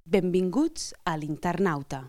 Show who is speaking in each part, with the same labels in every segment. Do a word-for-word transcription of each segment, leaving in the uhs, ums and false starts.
Speaker 1: Benvinguts a l'Internauta.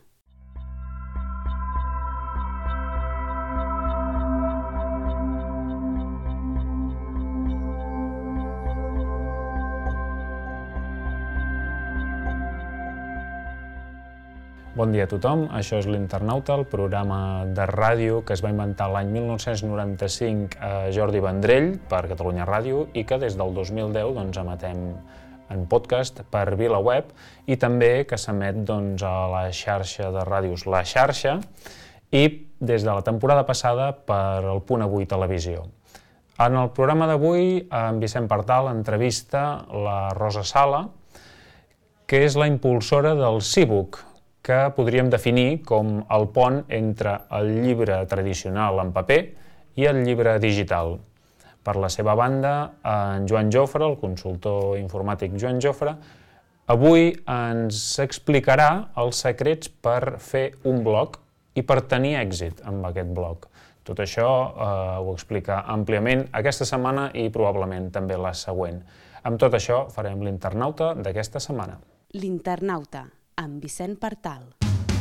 Speaker 2: Bon dia a tothom, això és l'Internauta, el programa de ràdio que es va inventar l'any mil nou-cents noranta-cinc a Jordi Vendrell per Catalunya Ràdio i que des del dos mil deu doncs, emetem en podcast per VilaWeb i també que s'emet doncs, a la xarxa de ràdios La Xarxa i des de la temporada passada per el Punt Avui Televisió. En el programa d'avui, en Vicent Partal entrevista la Rosa Sala, que és la impulsora del C-Book, que podríem definir com el pont entre el llibre tradicional en paper i el llibre digital. Per la seva banda, en Joan Jofre, el consultor informàtic Joan Jofre, avui ens explicarà els secrets per fer un blog i per tenir èxit amb aquest blog. Tot això eh, ho explica àmpliament aquesta setmana i probablement també la següent. Amb tot això farem l'Internauta d'aquesta setmana.
Speaker 1: L'Internauta, amb Vicent Partal.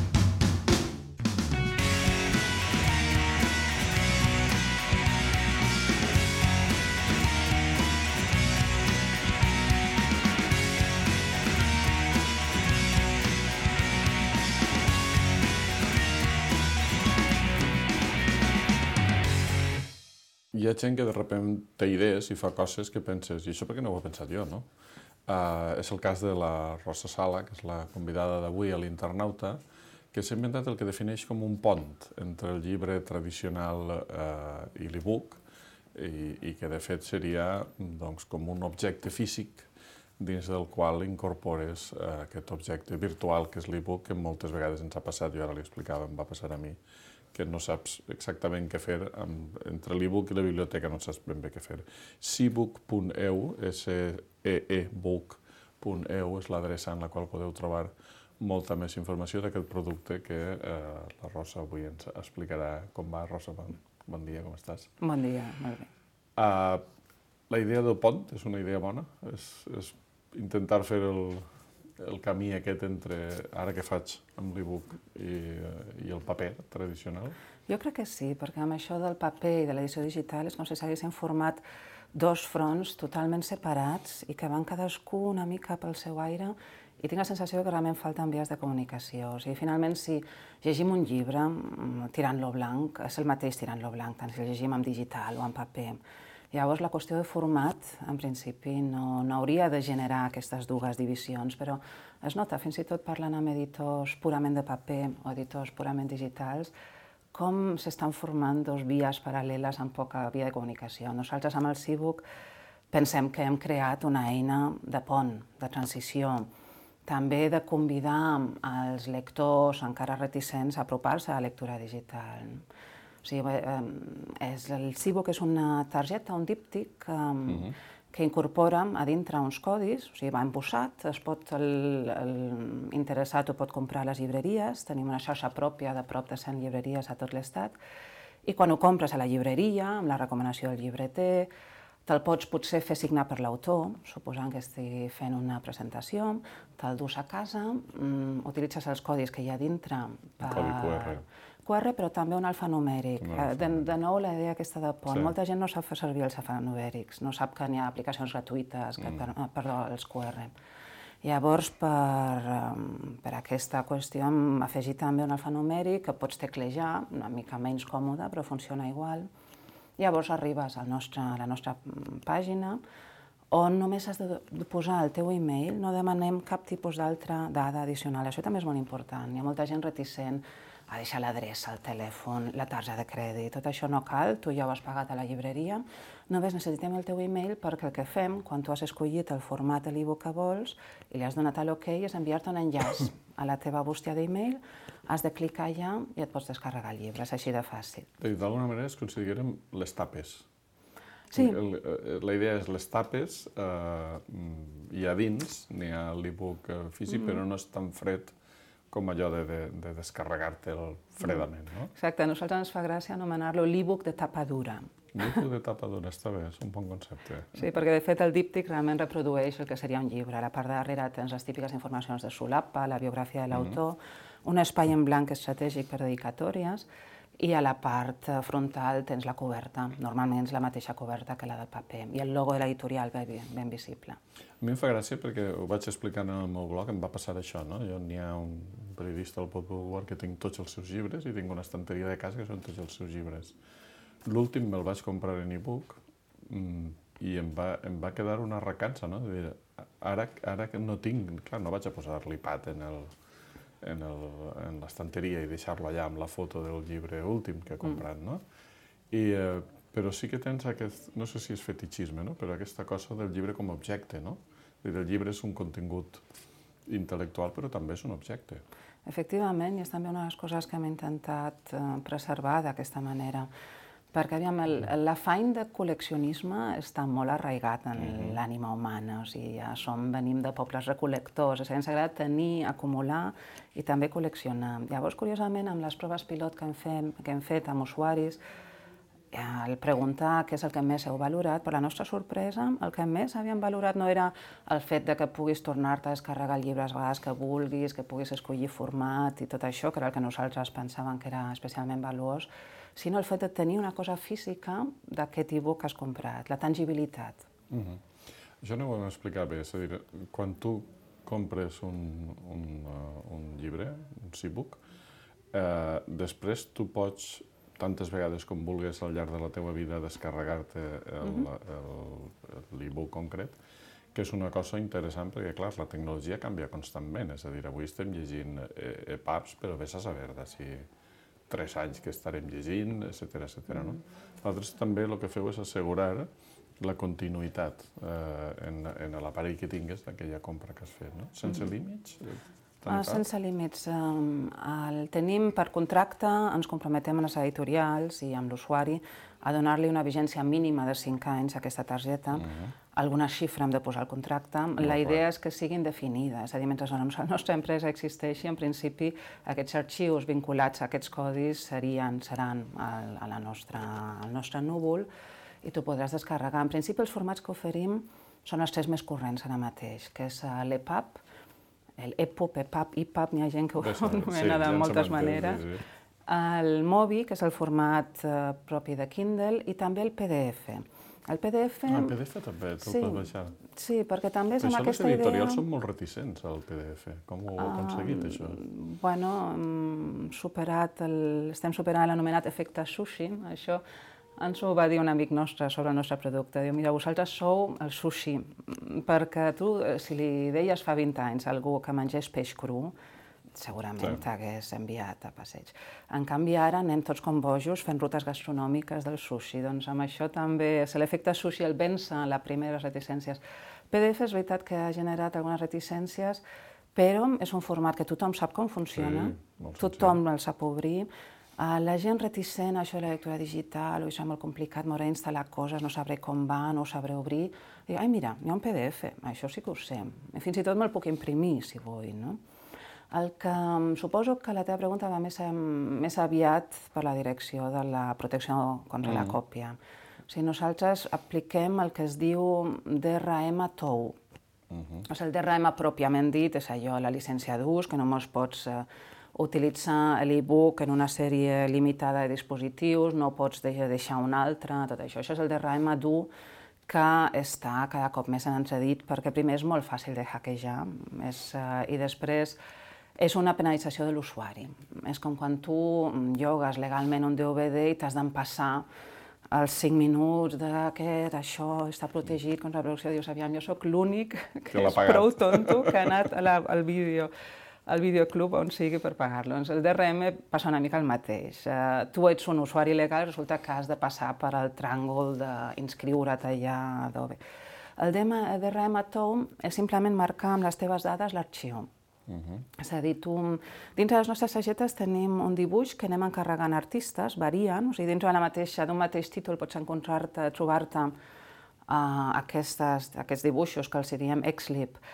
Speaker 3: Hi ha gent que de sobte té idees i fa coses que penses, i això per què no ho he pensat jo, no? Uh, és el cas de la Rosa Sala, que és la convidada d'avui a l'Internauta, que s'ha inventat el que defineix com un pont entre el llibre tradicional uh, i l'e-book i, i que de fet seria doncs, com un objecte físic dins del qual incorpores uh, aquest objecte virtual que és l'e-book, que moltes vegades ens ha passat, jo ara li explicava, em va passar a mi, que no saps exactament què fer amb, entre l'e-book i la biblioteca, no saps ben bé què fer. C-book punt e u, S E E book punt e u és l'adreça en la qual podeu trobar molta més informació d'aquest producte que eh, la Rosa avui ens explicarà com va. Rosa, bon, bon dia, com estàs?
Speaker 4: Bon dia, molt bé.
Speaker 3: Uh, la idea del pont és una idea bona? És, és intentar fer el, el camí aquest entre ara que faig amb l'e-book i, i el paper tradicional?
Speaker 4: Jo crec que sí, perquè amb això del paper i de l'edició digital és com si s'haguessin format dos fronts totalment separats i que van cadascú una mica pel seu aire i tinc la sensació que realment falten vies de comunicació. O sigui, finalment, si llegim un llibre tirant-lo blanc, és el mateix tirant-lo blanc, tant si el llegim en digital o en paper. Llavors, la qüestió de format, en principi, no, no hauria de generar aquestes dues divisions, però es nota, fins i tot parlant amb editors purament de paper o editors purament digitals, com s'estan formant dos vies paral·leles amb poca via de comunicació. Nosaltres, amb el C-Book, pensem que hem creat una eina de pont, de transició, també de convidar els lectors encara reticents a apropar-se a la lectura digital. O sigui, és, el C-Book és una targeta, un díptic, um, uh-huh. que incorpora a dintre uns codis, o sigui, va embossat, es pot, l'interessat ho pot comprar a les llibreries, tenim una xarxa pròpia de prop de cent llibreries a tot l'estat, i quan ho compres a la llibreria, amb la recomanació del llibreter, te'l pots potser fer signar per l'autor, suposant que estigui fent una presentació, te'l dus a casa, um, utilitzes els codis que hi ha dintre per...
Speaker 3: Codi Q R.
Speaker 4: Q R, però també un alfanumèric. De, de nou, la idea aquesta de pont. Sí. Molta gent no sap fer servir els alfanumèrics, no sap que n'hi ha aplicacions gratuïtes, que, mm. per, perdó, els Q R. Llavors, per, per aquesta qüestió, hem afegit també un alfanumèric que pots teclejar, una mica menys còmode, però funciona igual. Llavors arribes al nostre, a la nostra pàgina, on només has de posar el teu e-mail, no demanem cap tipus d'altra dada addicional. Això també és molt important. Hi ha molta gent reticent a deixar l'adreça, el telèfon, la targeta de crèdit. Tot això no cal, tu ja ho has pagat a la llibreria. Només necessitem el teu e-mail perquè el que fem, quan tu has escollit el format de l'e-book que vols i li has donat a l'ok, és enviar-te un enllaç a la teva bústia d'e-mail, has de clicar allà i et pots descarregar el llibre. És així de fàcil.
Speaker 3: D'alguna manera es considerem les tapes.
Speaker 4: Sí.
Speaker 3: El, la idea és les tapes, eh, i a dins n'hi ha l'e-book físic, mm. però no és tan fred com allò de, de, de descarregar-te'l fredament, no?
Speaker 4: Exacte, a nosaltres ens fa gràcia anomenar-lo l'e-book de tapa dura.
Speaker 3: L'e-book de tapa dura, està bé, és un bon concepte.
Speaker 4: Sí, perquè de fet el díptic realment reprodueix el que seria un llibre. A la part de darrere tens les típiques informacions de solapa, la biografia de l'autor, un espai en blanc estratègic per dedicatòries, i a la part frontal tens la coberta, normalment és la mateixa coberta que la del paper, i el logo de l'editorial ben, ben visible.
Speaker 3: A mi em fa gràcia perquè ho vaig explicant en el meu blog, em va passar això, no? Jo n'hi ha un periodista al Popular que tinc tots els seus llibres i tinc una estanteria de casa que són tots els seus llibres. L'últim me'l vaig comprar en e-book i em va, em va quedar una recança, no? De dir, ara, ara que no tinc, clar, no vaig a posar l'iPad en el en l'estanteria i deixar-lo allà amb la foto del llibre últim que he comprat, no? I, eh, però sí que tens aquest, no sé si és fetichisme, no? Però aquesta cosa del llibre com a objecte, no? El llibre és un contingut intel·lectual, però també és un objecte.
Speaker 4: Efectivament, i és també una de les coses que hem intentat eh, preservar d'aquesta manera. Perquè, aviam, l'afany de col·leccionisme està molt arraigat en mm-hmm. l'ànima humana, o sigui, ja som, venim de pobles recol·lectors, ens agrada tenir, acumular i també col·leccionar. Llavors, curiosament, amb les proves pilot que hem fet, que hem fet amb usuaris, al preguntar què és el que més heu valorat, per la nostra sorpresa, el que més havíem valorat no era el fet de que puguis tornar-te a descarregar el llibre les vegades que vulguis, que puguis escollir format i tot això, que era el que nosaltres pensàvem que era especialment valuós, sinó el fet de tenir una cosa física d'aquest e-book que has comprat, la tangibilitat.
Speaker 3: Mm-hmm. Això no ho hem explicat bé, és a dir, quan tu compres un, un, uh, un llibre, un e-book, eh, després tu pots tantes vegades com vulguis al llarg de la teva vida descarregar-te l'e-book concret, que és una cosa interessant perquè, clar, la tecnologia canvia constantment. És a dir, avui estem llegint e P U Bs, però vés a saber d'ací tres anys que estarem llegint, etcètera, etcètera, no? Vosaltres també el que feu és assegurar la continuïtat en l'aparell que tingues d'aquella compra que has fet, no? Sense límits?
Speaker 4: Sense límits. El tenim per contracte, ens comprometem amb les editorials i amb l'usuari a donar-li una vigència mínima de cinc anys a aquesta targeta. Alguna xifra hem de posar al contracte. La idea és que sigui indefinida, és a dir, mentre la nostra empresa existeixi, en principi aquests arxius vinculats a aquests codis serien, seran al nostre núvol i tu podràs descarregar. En principi, els formats que oferim són els tres més corrents ara mateix, que és l'E P U B, l'E-pub, E P U B, I P U B, n'hi ha gent que ho anomena de moltes maneres, el Mobi, que és el format propi de Kindle, i també el P D F. El P D F...
Speaker 3: Ah, el P D F també, tu el pots baixar.
Speaker 4: Sí, perquè també és amb aquesta idea...
Speaker 3: Les editorials són molt reticents al P D F. Com ho heu aconseguit, això?
Speaker 4: Bueno, estem superant l'anomenat efecte sushi. Això ens ho va dir un amic nostre sobre el nostre producte. Diu, mira, vosaltres sou el sushi, perquè tu, si li deies fa vint anys a algú que mengés peix cru, segurament t'hagués enviat a passeig. En canvi, ara anem tots com bojos fent rutes gastronòmiques del sushi. Doncs amb això també, l'efecte sushi el vence les primeres reticències. P D F és veritat que ha generat algunes reticències, però és un format que tothom sap com funciona, tothom el sap obrir. La gent reticent a això de la lectura digital, o això és molt complicat, m'hauré d'instal·lar coses, no sabré com va, no ho sabré obrir. Dic, ai, mira, hi ha un P D F, això sí que ho sé. Fins i tot me'l puc imprimir, si vull, no? El que suposo que la teva pregunta va més, més aviat per la direcció de la protecció contra la còpia. O sigui, nosaltres apliquem el que es diu D R M T O U. El D R M pròpiament dit és allò, la llicència d'ús, que només pots utilitzar l'e-book en una sèrie limitada de dispositius, no pots deixar un altre, tot això. Això és el D R M dur que està cada cop més en entredit, perquè primer és molt fàcil de hackejar i després és una penalització de l'usuari. És com quan tu llogues legalment un D V D i t'has d'empassar els cinc minuts d'aquest, això està protegit contra la producció. Dius, aviam, jo soc l'únic que és prou tonto que ha anat al vídeo, al videoclub on sigui per pagar-lo. El D R M passa una mica el mateix. Tu ets un usuari legal, resulta que has de passar per el tràngol d'inscriure't allà a Adobe. El D R M T O U és simplement marcar amb les teves dades l'arxiu. És a dir, dins de les nostres targetes tenim un dibuix que anem encarregant artistes, varien, o sigui, dins d'un mateix títol pots encontrar-te, trobar-te aquests dibuixos que els diem ex-lib,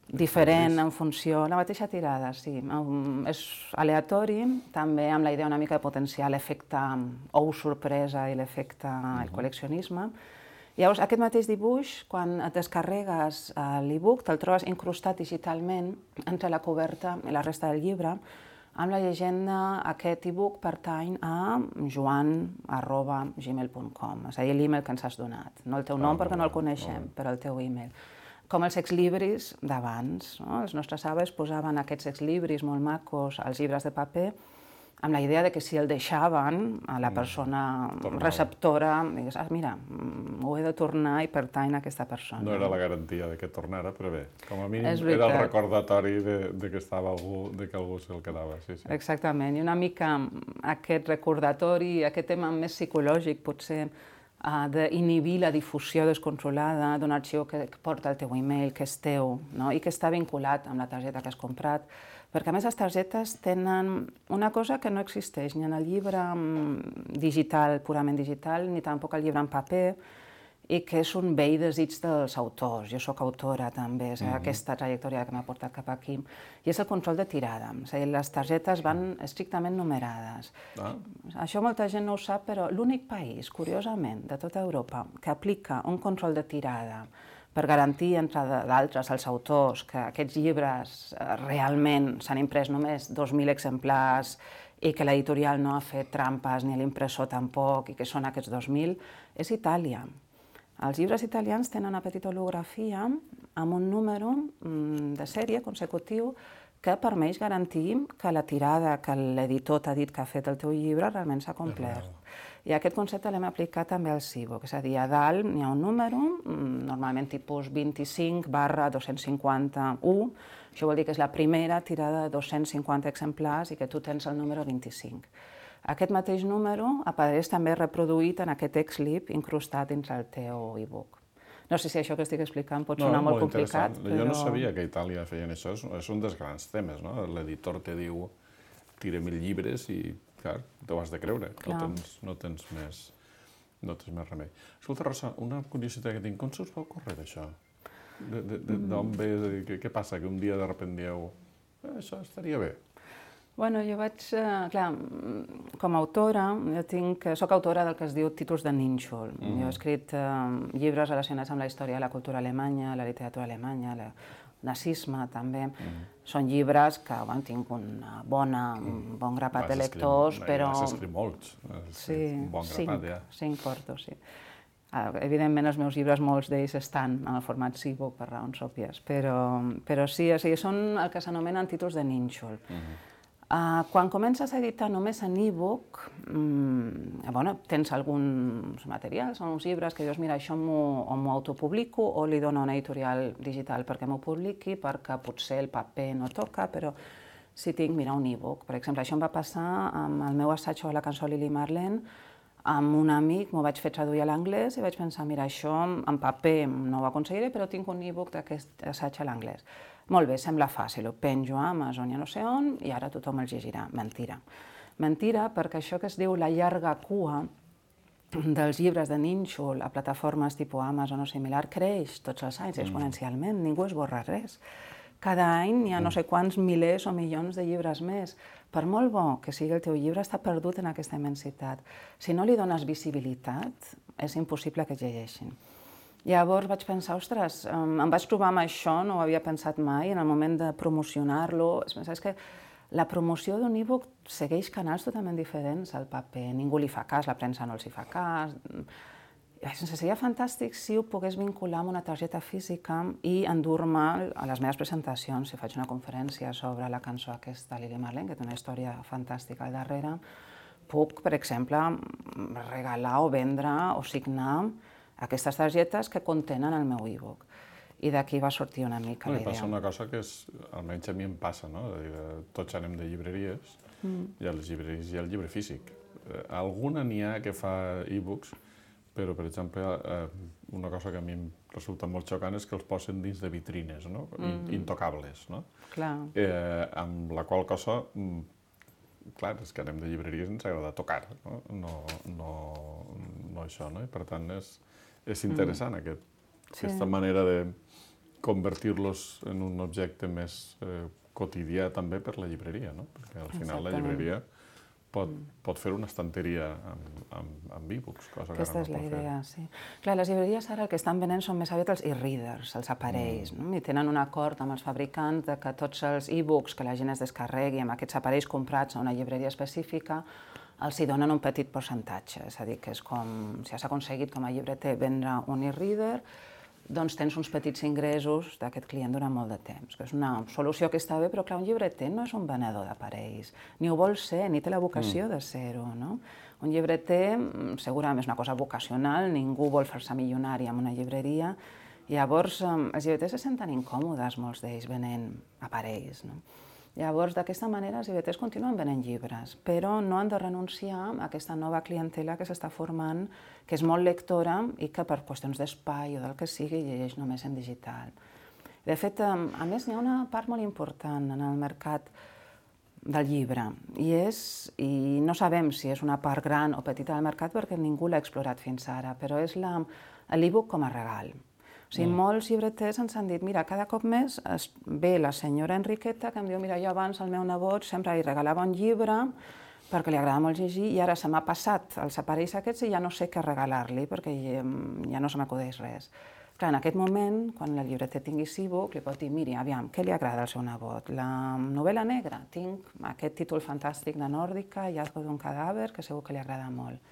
Speaker 4: diferent en funció, la mateixa tirada, sí. És aleatori, també amb la idea una mica de potenciar l'efecte ou sorpresa i l'efecte el col·leccionisme. Llavors, aquest mateix dibuix, quan et descarregues l'e-book, te'l trobes incrustat digitalment entre la coberta i la resta del llibre, amb la llegenda aquest e-book pertany a joan arroba gmail punt com, és a dir, l'e-mail que ens has donat. No el teu nom perquè no el coneixem, però el teu e-mail. Com els exlibris d'abans. Els nostres avis posaven aquests exlibris molt macos als llibres de paper amb la idea de que si el deixaven a la persona receptora, digués, ah, mira, ho he de tornar i pertany a aquesta persona.
Speaker 3: No era la garantia de que tornara, però bé, com a mínim era el recordatori de que estava algú, de que algú se'l quedava.
Speaker 4: Exactament, i una mica aquest recordatori, aquest tema més psicològic, potser, d'inhibir la difusió descontrolada d'un arxiu que porta el teu e-mail, que és teu, i que està vinculat amb la targeta que has comprat. Perquè, a més, les targetes tenen una cosa que no existeix ni en el llibre digital, purament digital, ni tampoc el llibre en paper, i que és un vell desig dels autors. Jo sóc autora, també, és aquesta trajectòria que m'ha portat cap aquí. I és el control de tirada. És a dir, les targetes van estrictament numerades. Això molta gent no ho sap, però l'únic país, curiosament, de tota Europa, que aplica un control de tirada per garantir, entre d'altres, als autors que aquests llibres realment s'han imprès només dos mil exemplars i que l'editorial no ha fet trampes ni l'impressor tampoc i que són aquests dos mil, és Itàlia. Els llibres italians tenen una petita holografia amb un número de sèrie consecutiu que permet garantir que la tirada que l'editor t'ha dit que ha fet el teu llibre realment s'ha complert. I aquest concepte l'hem aplicat també al e-book, és a dir, a dalt hi ha un número, normalment tipus vint-i-cinc barra dos-cents cinquanta-u, això vol dir que és la primera tirada de dos-cents cinquanta exemplars i que tu tens el número vint-i-cinc. Aquest mateix número apareix també reproduït en aquest exlib incrustat dins el teu e-book. No sé si això que estic explicant pot sonar molt complicat, però...
Speaker 3: Jo no sabia que a Itàlia feien això, és un dels grans temes, no? L'editor te diu, tira mil llibres i, clar, t'ho has de creure, no tens més remei. Escolta, Rosa, una curiositat que tinc, com se us va ocórrer això? D'on ve, què passa, que un dia de sobte dieu, això estaria bé?
Speaker 4: Bueno, jo vaig, clar, com a autora, jo tinc, soc autora del que es diu títols de nínxol. Jo he escrit llibres relacionats amb la història de la cultura alemanya, la literatura alemanya, el nazisme també. Són llibres que han tingut un bon grapat de lectors, però...
Speaker 3: Has escrit molts, un bon grapat, ja.
Speaker 4: Sí, cinc porto, sí. Evidentment, els meus llibres, molts d'ells estan en el format e-book per raons òbvies, però sí, són el que s'anomenen títols de nínxol. Quan comences a editar només en e-book, tens alguns materials, uns llibres que dius, mira, això o m'ho autopublico o li dono a una editorial digital perquè m'ho publiqui, perquè potser el paper no toca, però si tinc, mira, un e-book. Per exemple, això em va passar amb el meu assaig sobre la cançó Lili Marlene, amb un amic m'ho vaig fer traduir a l'anglès i vaig pensar, mira, això en paper no ho aconseguiré, però tinc un e-book d'aquest assaig a l'anglès. Molt bé, sembla fàcil, ho penjo a Amazon i no sé on i ara tothom el llegirà. Mentira. Mentira perquè això que es diu la llarga cua dels llibres de nínxol a plataformes tipus Amazon o similar creix tots els anys exponencialment, ningú esborra res. Cada any hi ha no sé quants milers o milions de llibres més. Per molt bo que sigui el teu llibre, està perdut en aquesta immensitat. Si no li dones visibilitat, és impossible que es llegeixin. Llavors vaig pensar, ostres, em vaig trobar amb això, no ho havia pensat mai, en el moment de promocionar-lo. És que la promoció d'un e-book segueix canals totalment diferents al paper. Ningú li fa cas, la premsa no els hi fa cas. Seria fantàstic si ho pogués vincular amb una targeta física i endur-me a les meves presentacions. Si faig una conferència sobre la cançó aquesta de Lili Marlene, que té una història fantàstica al darrere, puc, per exemple, regalar o vendre o signar aquestes targetes que contenen el meu e-book. I d'aquí va sortir una mica la idea.
Speaker 3: Passa una cosa que, almenys a mi em passa, no? Tots anem de llibreries i a les llibreries hi ha el llibre físic. Alguna n'hi ha que fa e-books, però, per exemple, una cosa que a mi em resulta molt xocant és que els posen dins de vitrines, no? Intocables, no?
Speaker 4: Clar.
Speaker 3: Amb la qual cosa, clar, és que anem de llibreries i ens agrada tocar, no? No això, no? I per tant és interessant aquesta manera convertir-los en un objecte més eh, quotidià també per la llibreria, no? Perquè al final la llibreria pot, pot fer una estanteria amb, amb, amb e-books, cosa que
Speaker 4: Aquesta
Speaker 3: ara
Speaker 4: és
Speaker 3: no
Speaker 4: la
Speaker 3: pot
Speaker 4: idea,
Speaker 3: fer.
Speaker 4: sí. Clar, les llibreries ara el que estan venent són més aviat els e-readers, els aparells, no? I tenen un acord amb els fabricants de que tots els e-books que la gent es descarregui amb aquests aparells comprats a una llibreria específica els hi donen un petit percentatge, és a dir, que és com si has aconseguit com a llibreter vendre un e-reader, doncs tens uns petits ingressos d'aquest client durant molt de temps, que és una solució que està bé, però clar, un llibreter no és un venedor d'aparells, ni ho vol ser, ni té la vocació mm. de ser-ho, no? Un llibreter segurament és una cosa vocacional, ningú vol fer-se milionari amb una llibreria, llavors els llibreters se senten incòmodes, molts d'ells, venent aparells, no? Llavors, d'aquesta manera, els llibreters continuen venent llibres, però no han de renunciar a aquesta nova clientela que s'està formant, que és molt lectora i que per qüestions d'espai o del que sigui llegeix només en digital. De fet, a més, hi ha una part molt important en el mercat del llibre, i, és, i no sabem si és una part gran o petita del mercat perquè ningú l'ha explorat fins ara, però és l'e-book com a regal. O sigui, mm. molts llibreters ens han dit, mira, cada cop més es ve la senyora Enriqueta que em diu, mira, jo abans al meu nebot sempre li regalava un llibre perquè li agrada molt llegir i ara se m'ha passat els aparells aquests i ja no sé què regalar-li perquè ja no se m'acudeix res. Clar, en aquest moment, quan el llibreter tingui e-book, li pot dir, miri, aviam, què li agrada al seu nebot? La novel·la negra? Tinc aquest títol fantàstic de Nòrdica, Hallazgo d'un cadàver, que segur que li agrada molt.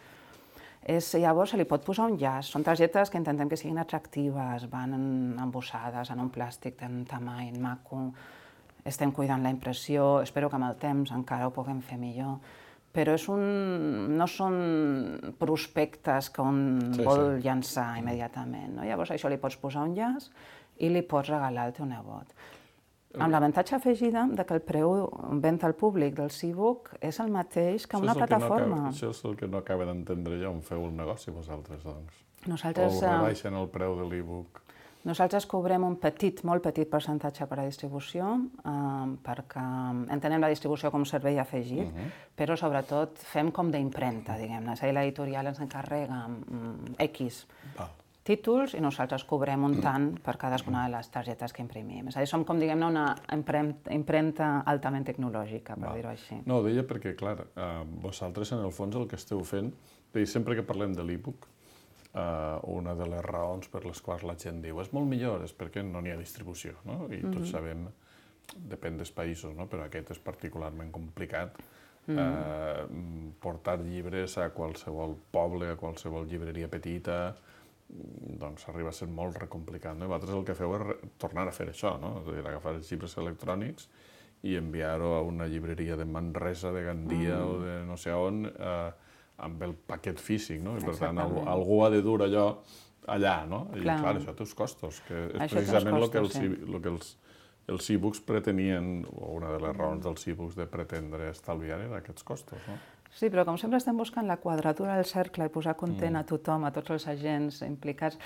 Speaker 4: És, llavors se li pot posar un llaç. Són targetes que intentem que siguin atractives, van embossades en un plàstic d'un tamany maco, estem cuidant la impressió, espero que amb el temps encara ho puguem fer millor, però és un, no són prospectes que un sí, vol sí. llançar immediatament, no? Llavors això li pots posar un llaç i li pots regalar al teu nebot. Amb l'avantatge afegida de que el preu en venda al públic del e-book és el mateix que una plataforma.
Speaker 3: No acaba, això és el que no acaba d'entendre jo, on feu el negoci vosaltres, doncs.
Speaker 4: Nosaltres,
Speaker 3: o rebaixen el preu de l'e-book.
Speaker 4: Nosaltres cobrem un petit, molt petit percentatge per a distribució, eh, perquè entenem la distribució com un servei afegit, uh -huh. però sobretot fem com d'impremta, diguem-ne. És a dir, l'editorial ens encarrega mm, X Val. títols i nosaltres cobrem un tant per cadascuna de les targetes que imprimim. És a dir, som com, diguem-ne, una impremta altament tecnològica, per dir-ho així.
Speaker 3: No, ho deia perquè, clar, eh, vosaltres en el fons el que esteu fent, dir, sempre que parlem de l'e-book, eh, una de les raons per les quals la gent diu és molt millor és perquè no n'hi ha distribució, no? I tots sabem, depèn dels països, no? Però aquest és particularment complicat, eh, portar llibres a qualsevol poble, a qualsevol llibreria petita, doncs arriba a ser molt recomplicat, no? I vosaltres el que feu és tornar a fer això, no? És a dir, agafar els llibres electrònics i enviar-ho a una llibreria de Manresa, de Gandia mm. o de no sé on, eh, amb el paquet físic, no? I per tant, algú ha de dur allò allà, no? I clar, clar això té uns costos, que és això precisament el que els, sí. el que els, els e-books pretenien, o una de les raons dels e-books de pretendre estalviar era aquests costos, no?
Speaker 4: Sí, però com sempre estem buscant la quadratura del cercle i posar content a tothom, a tots els agents implicats.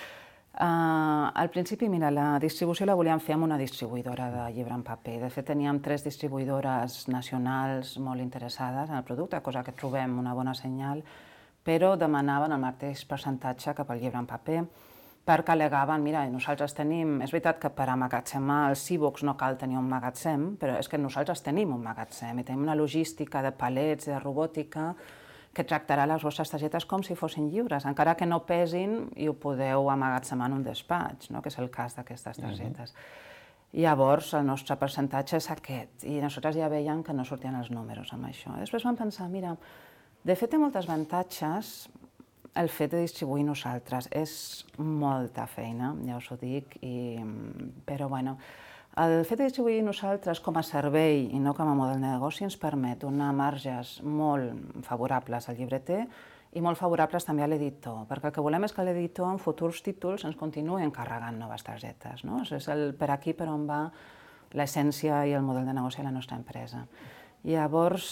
Speaker 4: Uh, al principi, mira, la distribució la volíem fer amb una distribuïdora de llibre en paper. De fet, teníem tres distribuïdores nacionals molt interessades en el producte, cosa que trobem una bona senyal, però demanaven el mateix percentatge que pel llibre en paper, perquè al·legaven, mira, nosaltres tenim... És veritat que per emmagatzemar els e-books no cal tenir un magatzem, però és que nosaltres tenim un magatzem i tenim una logística de palets, de robòtica, que tractarà les vostres targetes com si fossin lliures, encara que no pesin i ho podeu emmagatzemar en un despatx, no? Que és el cas d'aquestes targetes. Uh-huh. Llavors, el nostre percentatge és aquest, i nosaltres ja veiem que no sortien els números amb això. Després vam pensar, mira, de fet té molts avantatges el fet de distribuir nosaltres. És molta feina, ja us ho dic, i... però bueno, el fet de distribuir nosaltres com a servei i no com a model de negoci ens permet donar marges molt favorables al llibreter i molt favorables també a l'editor, perquè el que volem és que l'editor en futurs títols ens continuï encarregant noves targetes, no? És el per aquí per on va l'essència i el model de negoci de la nostra empresa. Llavors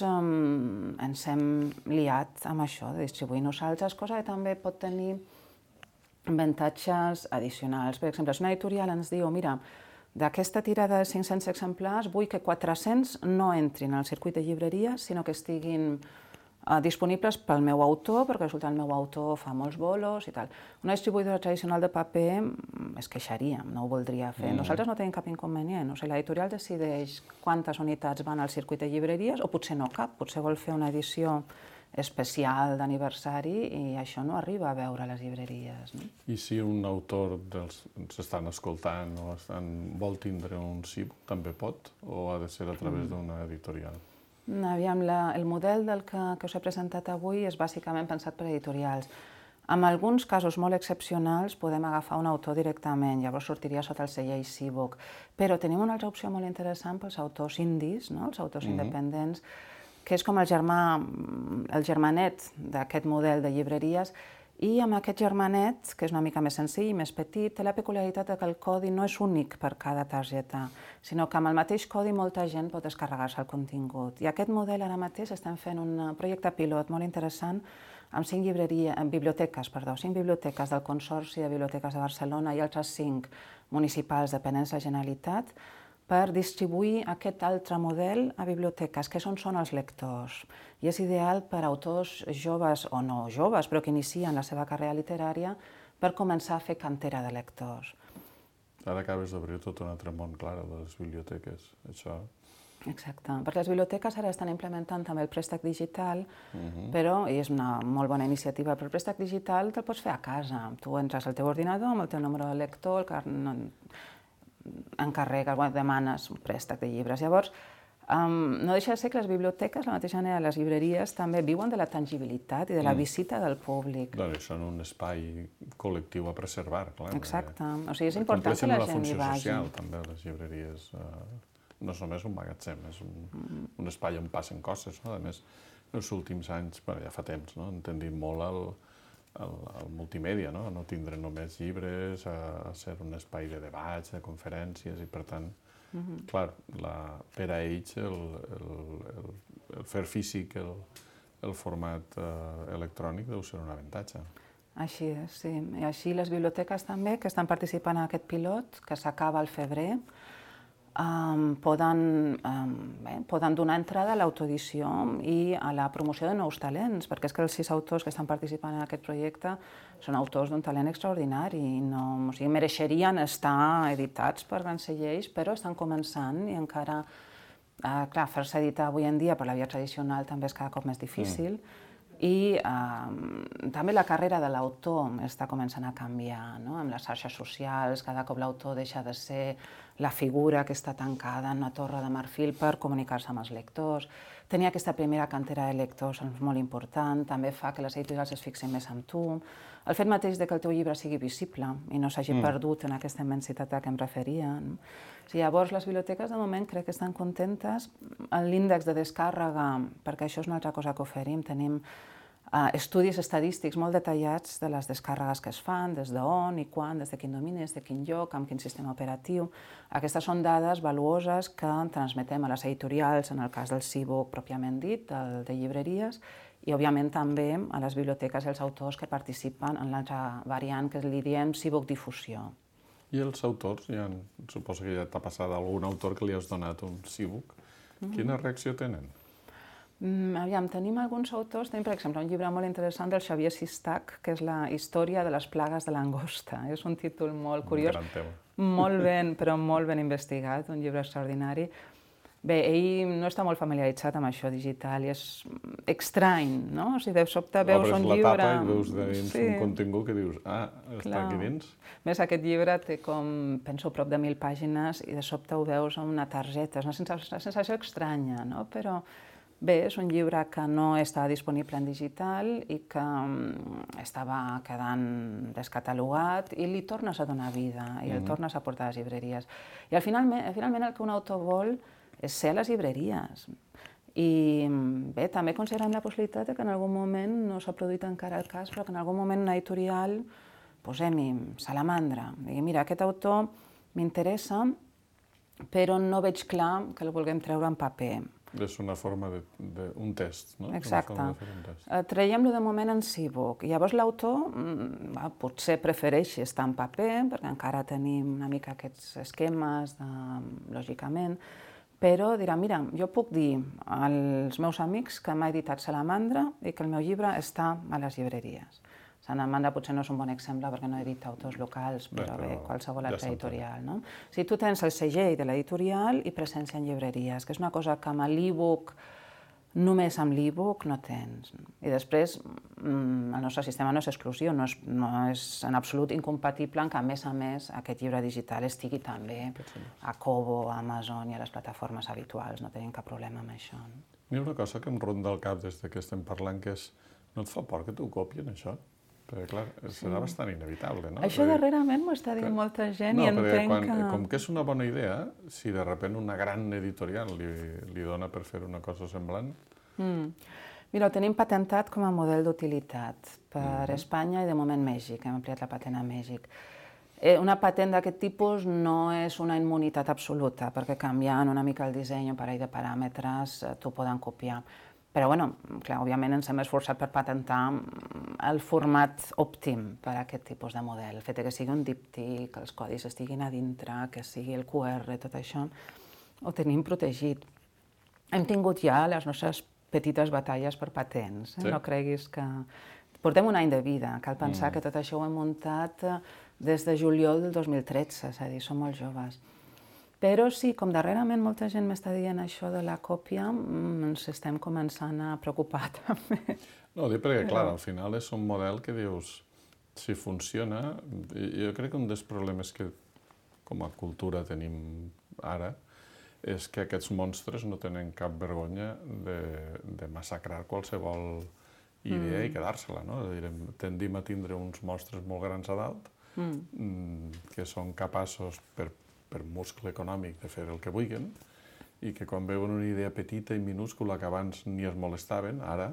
Speaker 4: ens hem liat amb això de distribuir nosaltres, cosa que també pot tenir avantatges addicionals. Per exemple, si una editorial ens diu, mira, d'aquesta tirada de cinc-cents exemplars vull que quatre-cents no entrin al circuit de llibreries, sinó que estiguin Uh, disponibles pel meu autor, perquè resulta el meu autor fa molts bolos i tal. Una distribuïdora tradicional de paper es queixaria, no ho voldria fer. Mm. Nosaltres no tenim cap inconvenient. O sigui, l'editorial decideix quantes unitats van al circuit de llibreries, o potser no cap, potser vol fer una edició especial d'aniversari i això no arriba a veure a les llibreries. No?
Speaker 3: I si un autor dels s'estan escoltant o estan, vol tindre un e-book, també pot? O ha de ser a través mm. d'una editorial?
Speaker 4: Aviam, la, el model del que, que us he presentat avui és bàsicament pensat per editorials. En alguns casos molt excepcionals podem agafar un autor directament, llavors sortiria sota el segell e-book. Però tenim una altra opció molt interessant pels autors indis, no? Els autors mm-hmm. independents, que és com el germà, el germanet d'aquest model de llibreries, i amb aquest germanet, que és una mica més senzill i més petit, té la peculiaritat que el codi no és únic per cada targeta, sinó que amb el mateix codi molta gent pot descarregar-se el contingut. I aquest model ara mateix estem fent un projecte pilot molt interessant amb cinc llibreries, biblioteques, perdó, cinc biblioteques del Consorci de Biblioteques de Barcelona i altres cinc municipals dependents de la Generalitat, per distribuir aquest altre model a biblioteques, que són, són els lectors. I és ideal per a autors joves o no joves, però que inicien la seva carrera literària, per començar a fer cantera de lectors.
Speaker 3: Ara acabes d'obrir tot un altre món, clar, de les biblioteques, això.
Speaker 4: Exacte, perquè les biblioteques ara estan implementant també el préstec digital, uh-huh. però, i és una molt bona iniciativa, però el préstec digital te'l pots fer a casa. Tu entres al teu ordinador amb el teu número de lector, el carnet, encarregues, bueno, demanes un préstec de llibres. Llavors, um, no deixa de ser que les biblioteques, de la mateixa manera les llibreries, també viuen de la tangibilitat i de la mm. visita del públic.
Speaker 3: Doncs són un espai col·lectiu a preservar, clar.
Speaker 4: Exacte. O sigui, és important que la gent hi vagi.
Speaker 3: Compleixen la funció social, també, les llibreries. Uh, no és només un magatzem, és un, mm. un espai on passen coses, no? A més, en els últims anys, bueno, ja fa temps, no? Han tendit molt al El, el multimèdia, no? No tindre només llibres, a, a ser un espai de debats, de conferències, i per tant, mm-hmm. clar, la, per a ells el, el, el, el fer físic, el, el format eh, electrònic deu ser un avantatge.
Speaker 4: Així és, sí. I així les biblioteques també, que estan participant en aquest pilot, que s'acaba al febrer, Um, poden, um, bé, poden donar entrada a l'autoedició i a la promoció de nous talents, perquè és que els sis autors que estan participant en aquest projecte són autors d'un talent extraordinari, i no, o sigui, mereixerien estar editats per grans cells, però estan començant i encara, uh, clar, fer-se editar avui en dia per la via tradicional també és cada cop més difícil. Mm. I eh, també la carrera de l'autor està començant a canviar, no? Amb les xarxes socials, cada cop l'autor deixa de ser la figura que està tancada en una torre de marfil per comunicar-se amb els lectors. Tenir aquesta primera cantera de lectors és molt important, també fa que les editorials es fixin més en tu. El fet mateix de que el teu llibre sigui visible i no s'hagi mm. perdut en aquesta immensitat a què em referia. No? O sigui, llavors, les biblioteques de moment crec que estan contentes. L'índex de descàrrega, perquè això és una altra cosa que oferim, tenim uh, estudis estadístics molt detallats de les descàrregues que es fan, des d'on i quan, des de quin domini, des de quin lloc, amb quin sistema operatiu. Aquestes són dades valuoses que transmetem a les editorials, en el cas del e-book pròpiament dit, de, de llibreries, i, òbviament, també a les biblioteques i els autors que participen en l'altra variant que li diem e-book difusió.
Speaker 3: I els autors, ja, suposo que ja t'ha passat algun autor que li has donat un e-book. Mm-hmm. Quina reacció tenen?
Speaker 4: Mm, aviam, tenim alguns autors, tenim, per exemple, un llibre molt interessant del Xavier Sistac, que és la història de les plagues de langosta. És un títol molt curiós,
Speaker 3: un gran tema.
Speaker 4: molt ben, però molt ben investigat, un llibre extraordinari. Bé, ell no està molt familiaritzat amb això digital i és estrany, no? O sigui, de sobte veus un llibre...
Speaker 3: Obres la tapa i veus dins sí. un contingut que dius, ah, està Clar. Aquí dins.
Speaker 4: Més, aquest llibre té com, penso, prop de mil pàgines i de sobte ho veus amb una targeta. És una sensació, una sensació estranya, no? Però bé, és un llibre que no està disponible en digital i que um, estava quedant descatalogat i li tornes a donar vida i mm-hmm. el tornes a portar a les llibreries. I al finalment, finalment el que un autor vol és ser a les llibreries. I bé, també considerem la possibilitat que en algun moment, no s'ha produït encara el cas, però que en algun moment una editorial, posem-hi Salamandra, digui, mira, aquest autor m'interessa, però no veig clar que el vulguem treure en paper.
Speaker 3: És una forma d'un test, no?
Speaker 4: Exacte. Traiem-lo de moment en e-book. Llavors l'autor potser prefereix estar en paper, perquè encara tenim una mica aquests esquemes, de, lògicament, però dirà, mira, jo puc dir als meus amics que m'ha editat Salamandra i que el meu llibre està a les llibreries. Salamandra potser no és un bon exemple perquè no edita autors locals, però bé, qualsevol altra editorial, no? Si tu tens el segell de l'editorial i presència en llibreries, que és una cosa que amb l'e-book, només amb l'e-book no tens. I després, el nostre sistema no és exclusiu, no és, no és en absolut incompatible en que, a més a més, aquest llibre digital estigui també a Kobo, a Amazon i a les plataformes habituals. No tenim cap problema amb això.
Speaker 3: Hi ha una cosa que em ronda el cap des que estem parlant, que és, no et fa por que t'ho copien, això? Perquè, clar, serà bastant inevitable, no?
Speaker 4: Això darrerament m'ho està dient molta gent i entenc que...
Speaker 3: Com que és una bona idea, si de sobte una gran editorial li dona per fer una cosa semblant...
Speaker 4: Mira, ho tenim patentat com a model d'utilitat per Espanya i de moment Mèxic, hem ampliat la patent a Mèxic. Una patent d'aquest tipus no és una immunitat absoluta, perquè canviant una mica el disseny o un parell de paràmetres t'ho poden copiar. Però, bueno, clar, òbviament ens hem esforçat per patentar el format òptim per a aquest tipus de model. El fet que sigui un díptic, que els codis estiguin a dintre, que sigui el cu erre, tot això, ho tenim protegit. Hem tingut ja les nostres petites batalles per patents. No creguis que... Portem un any de vida. Cal pensar que tot això ho hem muntat des de juliol del dos mil tretze, és a dir, som molt joves. Però sí, com darrerament molta gent m'està dient això de la còpia, ens estem començant a preocupar també.
Speaker 3: No, dic perquè, clar, al final és un model que dius, si funciona, jo crec que un dels problemes que com a cultura tenim ara és que aquests monstres no tenen cap vergonya de massacrar qualsevol idea i quedar-se-la, no? Tendim a tindre uns monstres molt grans a dalt que són capaços per per muscle econòmic de fer el que vulguin i que quan veuen una idea petita i minúscula que abans ni es molestaven, ara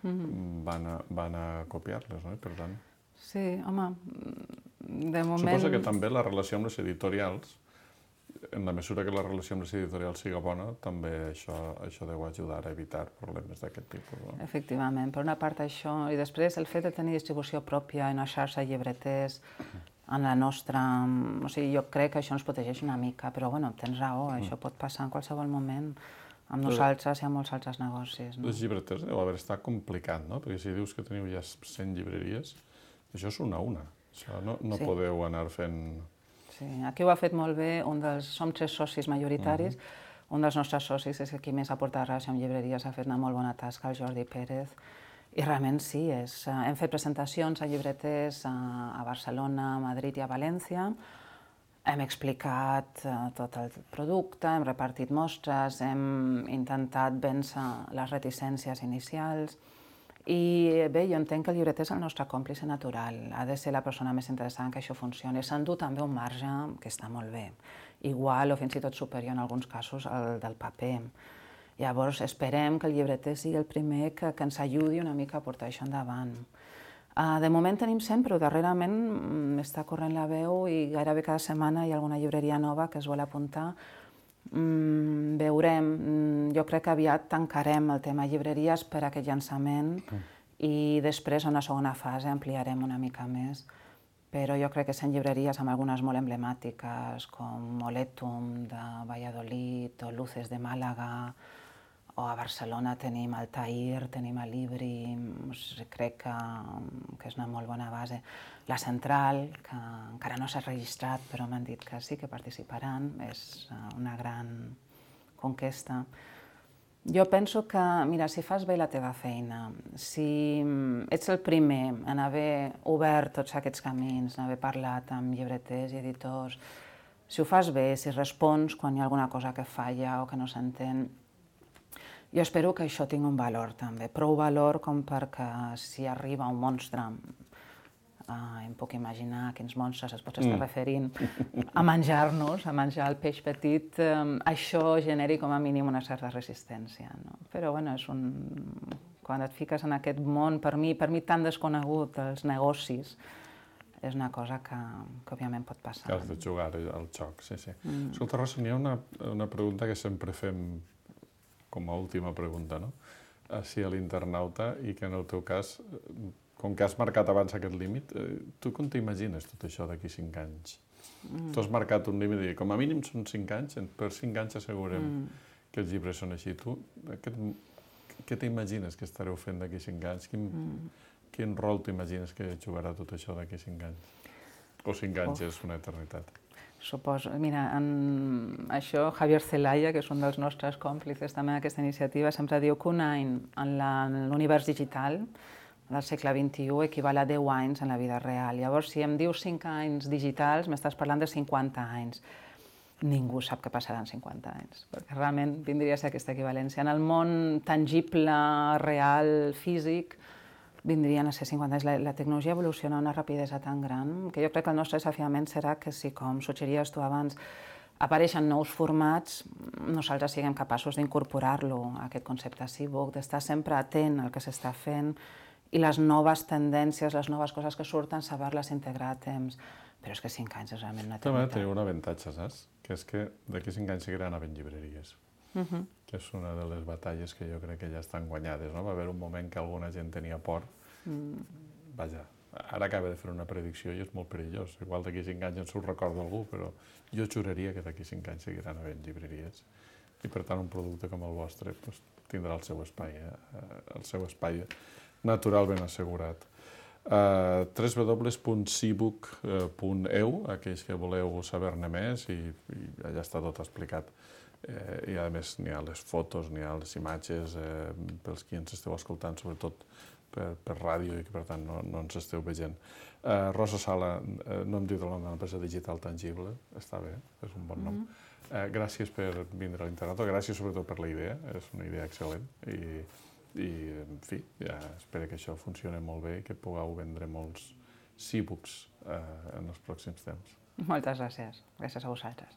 Speaker 3: van a copiar-les, no? Per tant...
Speaker 4: Sí, home, de moment...
Speaker 3: Suposo que també la relació amb les editorials, en la mesura que la relació amb les editorials siga bona, també això deu ajudar a evitar problemes d'aquest tipus, no?
Speaker 4: Efectivament, per una part això, i després el fet de tenir distribució pròpia en una xarxa de llibreters, en la nostra... O sigui, jo crec que això ens protegeix una mica, però, bueno, tens raó, això pot passar en qualsevol moment amb nosaltres i amb molts altres negocis.
Speaker 3: Les llibreters deu haver estat complicat, no? Perquè si dius que teniu ja cent llibreries, això és una a una. Això no podeu anar fent...
Speaker 4: Sí, aquí ho ha fet molt bé, un dels... Som tres socis majoritaris, un dels nostres socis és qui més ha portat relació amb llibreries, ha fet una molt bona tasca, el Jordi Pérez. I realment sí, hem fet presentacions a llibreters a Barcelona, a Madrid i a València, hem explicat tot el producte, hem repartit mostres, hem intentat vèncer les reticències inicials i bé, jo entenc que el llibreter és el nostre còmplice natural, ha de ser la persona més interessant que això funcioni, s'endú també un marge que està molt bé, igual o fins i tot superior en alguns casos al del paper. Llavors, esperem que el llibreter sigui el primer que ens ajudi una mica a portar això endavant. De moment tenim sempre, però darrerament m'està corrent la veu i gairebé cada setmana hi ha alguna llibreria nova que es vol apuntar. Veurem, jo crec que aviat tancarem el tema llibreries per a aquest llançament i després, en una segona fase, ampliarem una mica més. Però jo crec que són llibreries amb algunes molt emblemàtiques, com Oletum de Valladolid o Luces de Màlaga, o a Barcelona tenim Altair, tenim el Libri, crec que és una molt bona base. La Central, que encara no s'ha registrat, però m'han dit que sí que participaran, és una gran conquesta. Jo penso que, mira, si fas bé la teva feina, si ets el primer en haver obert tots aquests camins, en haver parlat amb llibreters i editors, si ho fas bé, si respons quan hi ha alguna cosa que falla o que no s'entén, jo espero que això tingui un valor també, prou valor com perquè si arriba un monstre, em puc imaginar a quins monstres es pot estar referint, a menjar-nos, a menjar el peix petit, això generi com a mínim una certa resistència. Però bueno, és un... quan et fiques en aquest món, per mi, per mi tan desconegut, els negocis, és una cosa que òbviament pot passar.
Speaker 3: Que has de jugar al joc, sí, sí. Escolta, Rosa, n'hi ha una pregunta que sempre fem com a última pregunta, no? Si a l'internauta, i que en el teu cas, com que has marcat abans aquest límit, tu com t'imagines tot això d'aquí cinc anys? Tu has marcat un límit i com a mínim són cinc anys, per cinc anys assegurem
Speaker 4: Mm.
Speaker 3: que els llibres són així. Tu, aquest, què t'imagines que estareu fent d'aquí cinc anys? Quin,
Speaker 4: Mm.
Speaker 3: quin rol t'imagines que jugarà tot això d'aquí cinc anys? O cinc anys
Speaker 4: Uf.
Speaker 3: és una eternitat.
Speaker 4: Suposo. Mira, en això Javier Zelaya, que és un dels nostres còmplices també d'aquesta iniciativa, sempre diu que un any en la- en l'univers digital del segle vint-i-u equival a deu anys en la vida real. Llavors, si em dius cinc anys digitals, m'estàs parlant de cinquanta anys. Ningú sap què passarà en cinquanta anys, perquè realment vindria a ser aquesta equivalència. En el món tangible, real, físic, vindrien a ser cinquanta anys. La, la tecnologia evoluciona a una rapidesa tan gran que jo crec que el nostre desafiament serà que si, com suggeries tu abans, apareixen nous formats, nosaltres siguem capaços d'incorporar-lo a aquest concepte e-book, d'estar sempre atent al que s'està fent i les noves tendències, les noves coses que surten, saber-les integrar a temps. Però és que cinc anys és realment una
Speaker 3: També
Speaker 4: eternitat.
Speaker 3: teniu un avantatge, saps? Que és que d'aquí cinc anys seguiran havent llibreries.
Speaker 4: Uh-huh.
Speaker 3: Que és una de les batalles que jo crec que ja estan guanyades, no? Va haver un moment que alguna gent tenia por.
Speaker 4: Mm.
Speaker 3: Vaja, ara acaba de fer una predicció i és molt perillós. Igual d'aquí cinc anys ens ho recorda algú, però jo juraria que d'aquí cinc anys seguiran havent llibreries. I per tant un producte com el vostre pues, tindrà el seu espai, eh? el seu espai natural ben assegurat. Uh, w w w punt seabook punt e u, aquells que voleu saber-ne més, i, i allà està tot explicat. Eh, I a més n'hi ha les fotos, n'hi ha les imatges, eh, pels qui ens esteu escoltant, sobretot per, per ràdio i que per tant no, no ens esteu veient. Eh, Rosa Sala, eh, no hem dit el nom de l'empresa digital tangible, està bé, és un bon nom. Mm -hmm. eh, gràcies per vindre a l'Internaut, gràcies sobretot per la idea, és una idea excel·lent i, i en fi, ja espero que això funcioni molt bé i que pugueu vendre molts e-books eh, en els pròxims temps.
Speaker 4: Moltes gràcies. Gràcies a vosaltres.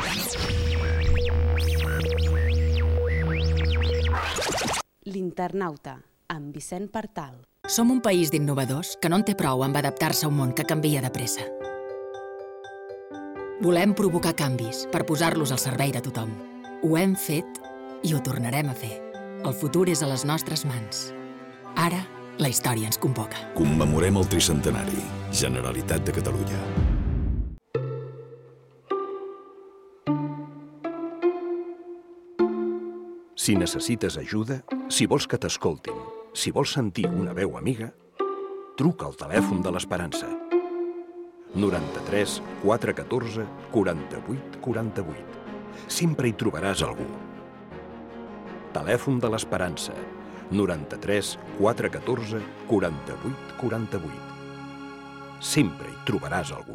Speaker 1: L'Internauta, amb Vicent Partal.
Speaker 5: Som un país d'innovadors que no en té prou amb adaptar-se a un món que canvia de pressa. Volem provocar canvis per posar-los al servei de tothom. Ho hem fet i ho tornarem a fer. El futur és a les nostres mans. Ara, la història ens convoca.
Speaker 6: Commemorem el tricentenari. Generalitat de Catalunya. Si necessites ajuda, si vols que t'escoltin, si vols sentir una veu amiga, truca al telèfon de l'Esperança. noranta-tres quatre catorze quaranta-vuit quaranta-vuit. Sempre hi trobaràs algú. Telèfon de l'Esperança. noranta-tres quatre catorze quaranta-vuit quaranta-vuit. Sempre hi trobaràs algú.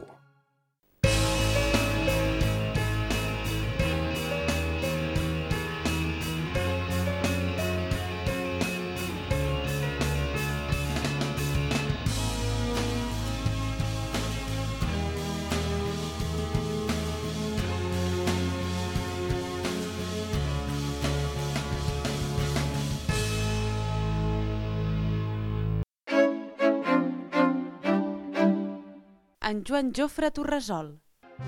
Speaker 1: En Joan Jofre Torresol.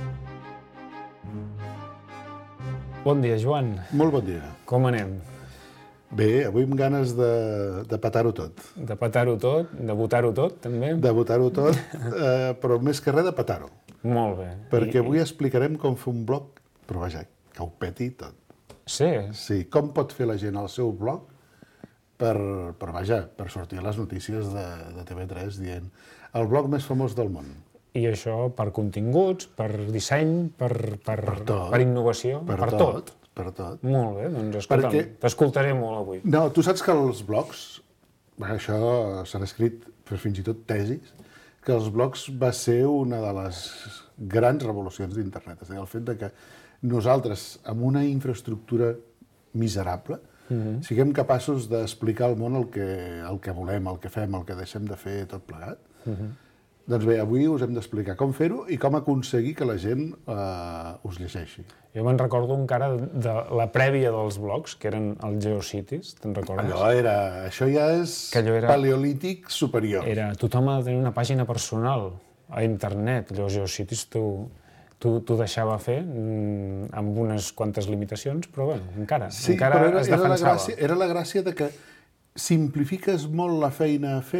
Speaker 2: Bon dia, Joan.
Speaker 7: Molt bon dia.
Speaker 2: Com anem?
Speaker 7: Bé, avui amb ganes de, de petar-ho tot.
Speaker 2: De petar-ho tot? De botar-ho tot, també?
Speaker 7: De botar-ho tot, eh, però més que res de petar-ho.
Speaker 2: Molt bé.
Speaker 7: Perquè
Speaker 2: I,
Speaker 7: avui explicarem com fer un blog, però vaja, que ho peti tot.
Speaker 2: Sí?
Speaker 7: Sí, com pot fer la gent al seu blog per, per vaja, per sortir a les notícies de, de T V tres dient el blog més famós del món.
Speaker 2: I això per continguts, per disseny, per, per,
Speaker 7: Per tot.
Speaker 2: per innovació,
Speaker 7: Per,
Speaker 2: per
Speaker 7: tot,
Speaker 2: tot.
Speaker 7: per tot.
Speaker 2: Molt bé, doncs escolta'm,
Speaker 7: Perquè-
Speaker 2: t'escoltaré molt avui.
Speaker 7: No, tu saps que els blogs, això s'han escrit per fins i tot tesis, que els blogs va ser una de les grans revolucions d'internet. És a dir, el fet de que nosaltres, amb una infraestructura miserable, mm-hmm. siguem capaços d'explicar al món el que, el que volem, el que fem, el que deixem de fer tot plegat. Mm-hmm. Doncs bé, avui us hem d'explicar com fer-ho i com aconseguir que la gent eh, us llegeixi.
Speaker 2: Jo me'n recordo encara de la prèvia dels blogs, que eren els GeoCities, te'n recordes?
Speaker 7: Allò era... Això ja és
Speaker 2: Que allò era-
Speaker 7: paleolític superior.
Speaker 2: Era, tothom ha de tenir una pàgina personal a internet. Allò GeoCities t'ho deixava fer mm, amb unes quantes limitacions, però bueno, encara,
Speaker 7: Sí,
Speaker 2: encara
Speaker 7: però era,
Speaker 2: es
Speaker 7: era, la
Speaker 2: defensava.
Speaker 7: gràcia, era la gràcia de que simplifiques molt la feina a fer,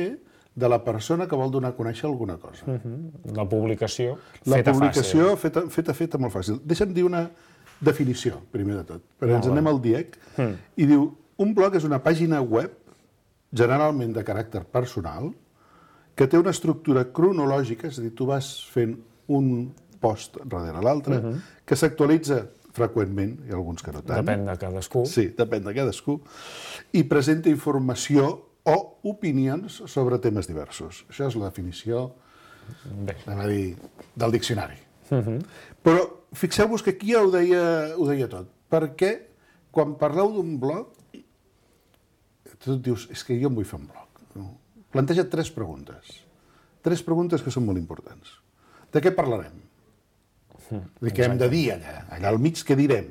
Speaker 7: de la persona que vol donar a conèixer alguna cosa.
Speaker 2: Uh-huh. La publicació
Speaker 7: La
Speaker 2: feta
Speaker 7: publicació
Speaker 2: fàcil.
Speaker 7: feta, feta, feta molt fàcil. Deixa'm dir una definició, primer de tot, perquè ens anem al D I E C,
Speaker 2: Mm.
Speaker 7: i diu, un blog és una pàgina web, generalment de caràcter personal, que té una estructura cronològica, és a dir, tu vas fent un post darrere l'altre,
Speaker 2: Mhm.
Speaker 7: que s'actualitza freqüentment, hi ha alguns que no tant.
Speaker 2: Depèn de cadascú.
Speaker 7: Sí, depèn de cadascú. I presenta informació o opinions sobre temes diversos. Això és la definició,
Speaker 2: Bé.
Speaker 7: anem a dir, del diccionari.
Speaker 2: Uh-huh.
Speaker 7: Però fixeu-vos que aquí ja ho deia, ho deia tot. Perquè quan parleu d'un blog, tu et dius, és que jo em vull fer un blog. No? Planteja tres preguntes. Tres preguntes que són molt importants. De què parlarem? De què hem de dir allà? Allà al mig què direm?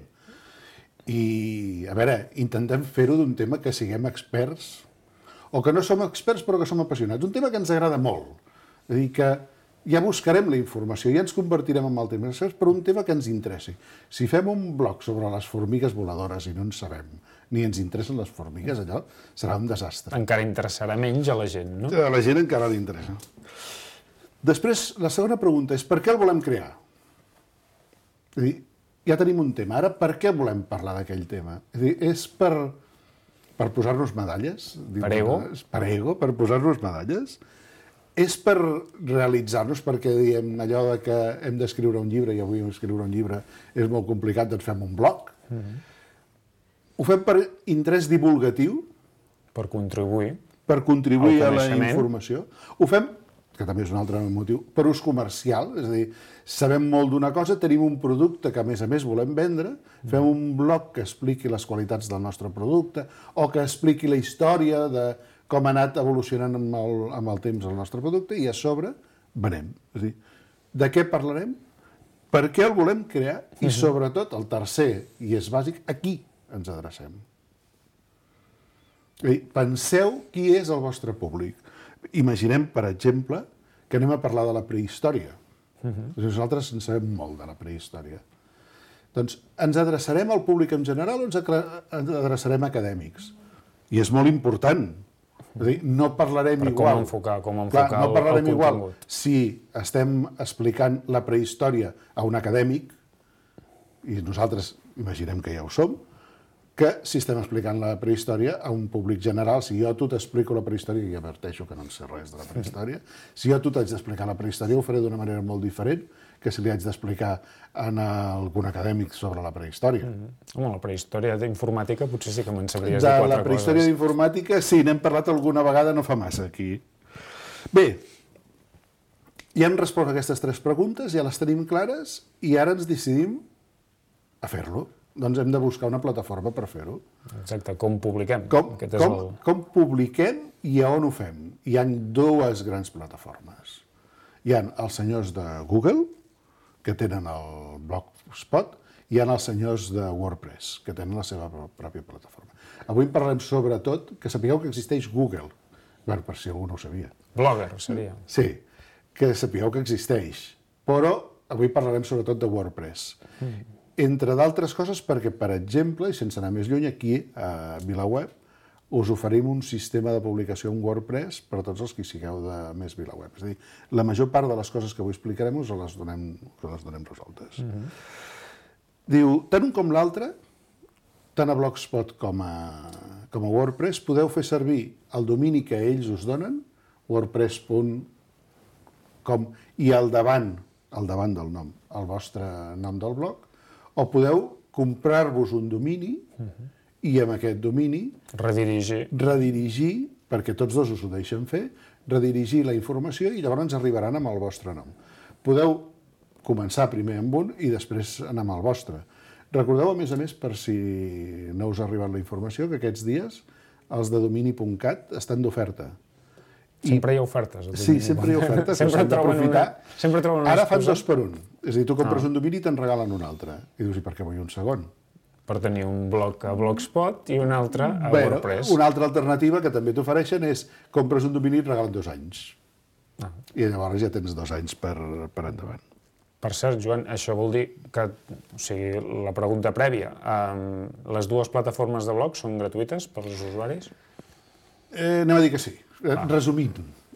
Speaker 7: I, a veure, intentem fer-ho d'un tema que siguem experts, o que no som experts però que som apassionats. Un tema que ens agrada molt. És a dir, que ja buscarem la informació, ja ens convertirem en el tema per un tema que ens interessi. Si fem un blog sobre les formigues voladores i no en sabem, ni ens interessen les formigues, allò serà un desastre.
Speaker 2: Encara interessarà menys a la gent, no?
Speaker 7: A la gent encara li interessa. Després, la segona pregunta és per què el volem crear? És a dir, ja tenim un tema. Ara, per què volem parlar d'aquell tema? És a dir, és per, per posar-nos medalles?
Speaker 2: Per ego?
Speaker 7: Per ego, per posar-nos medalles? És per realitzar-nos, perquè diem allò de que hem d'escriure un llibre i avui escriure un llibre és molt complicat, doncs fem un blog. Mm-hmm. Ho fem per interès divulgatiu?
Speaker 2: Per contribuir.
Speaker 7: Per contribuir a
Speaker 2: Al
Speaker 7: la
Speaker 2: coneixement.
Speaker 7: informació. Ho fem, que també és un altre motiu, per ús comercial, és a dir, sabem molt d'una cosa, tenim un producte que a més a més volem vendre, fem un blog que expliqui les qualitats del nostre producte o que expliqui la història de com ha anat evolucionant amb el, amb el temps el nostre producte i a sobre venem. És a dir, de què parlarem? Per què el volem crear? I sobretot, el tercer, i és bàsic, a qui ens adrecem? És a dir, penseu qui és el vostre públic. Imaginem, per exemple, que anem a parlar de la prehistòria. Uh-huh. Nosaltres en sabem molt de la prehistòria. Doncs ens adreçarem al públic en general o ens adreçarem a acadèmics? I és molt important. És a dir, no parlarem
Speaker 2: per
Speaker 7: igual.
Speaker 2: Com enfocar, com enfocar
Speaker 7: Clar, no parlarem
Speaker 2: el, el
Speaker 7: igual
Speaker 2: contingut.
Speaker 7: si estem explicant la prehistòria a un acadèmic, i nosaltres imaginem que ja ho som, que si estem explicant la prehistòria a un públic general. Si jo a tu t'explico la prehistòria, i ja adverteixo que no en sé res de la prehistòria, si jo a tu t'haig d'explicar la prehistòria ho faré d'una manera molt diferent que si li haig d'explicar a algun acadèmic sobre la prehistòria.
Speaker 2: Mm-hmm. Home, la prehistòria d'informàtica potser sí que me'n sabries
Speaker 7: de
Speaker 2: dir quatre
Speaker 7: la prehistòria
Speaker 2: coses.
Speaker 7: d'informàtica, sí, n'hem parlat alguna vegada, no fa massa aquí. Bé, ja hem respost aquestes tres preguntes, ja les tenim clares, i ara ens decidim a fer-lo. Doncs hem de buscar una plataforma per fer-ho.
Speaker 2: Exacte, com publiquem.
Speaker 7: Com,
Speaker 2: Aquest és
Speaker 7: com,
Speaker 2: el...
Speaker 7: com publiquem i a on ho fem? Hi ha dues grans plataformes. Hi ha els senyors de Google, que tenen el Blogspot, i hi ha els senyors de WordPress, que tenen la seva pròpia plataforma. Avui en parlem sobretot que sapigueu que existeix Google, bé, per si algú no ho sabia.
Speaker 2: Blogger, seria.
Speaker 7: Sí, que sapigueu que existeix, però avui parlarem sobretot de WordPress. Mm. Entre d'altres coses perquè, per exemple, i sense anar més lluny, aquí a VilaWeb us oferim un sistema de publicació en WordPress per a tots els que hi sigueu de més VilaWeb. És a dir, la major part de les coses que avui explicarem us les donem, us les donem resoltes. Mm-hmm. Diu, tant un com l'altre, tant a Blogspot com a, com a WordPress, podeu fer servir el domini que ells us donen, wordpress punt com, i al davant, al davant del nom, el vostre nom del blog, o podeu comprar-vos un domini uh-huh. i amb aquest domini
Speaker 2: redirigir.
Speaker 7: redirigir, perquè tots dos us ho deixen fer, redirigir la informació i llavors ens arribaran amb el vostre nom. Podeu començar primer amb un i després anar amb el vostre. Recordeu, a més a més, per si no us ha arribat la informació, que aquests dies els de domini punt cat estan d'oferta.
Speaker 2: Sempre hi ha ofertes.
Speaker 7: Sí, sempre hi ha ofertes.
Speaker 2: sempre troben una, sempre troben una
Speaker 7: Ara fan
Speaker 2: excusa.
Speaker 7: dos per un. És a dir, tu compres
Speaker 2: Ah.
Speaker 7: un domini i te'n regalen un altre. I dius, i per què vull un segon?
Speaker 2: Per tenir un blog a Blogspot i un altre a
Speaker 7: Bé,
Speaker 2: WordPress.
Speaker 7: una altra alternativa que també t'ofereixen és compres un domini i et regalen dos anys.
Speaker 2: Ah.
Speaker 7: I llavors ja tens dos anys per, per endavant.
Speaker 2: Per cert, Joan, això vol dir que, o sigui, la pregunta prèvia, um, les dues plataformes de blog són gratuïtes per als usuaris?
Speaker 7: Eh, anem a dir que sí. Ah. Resumint,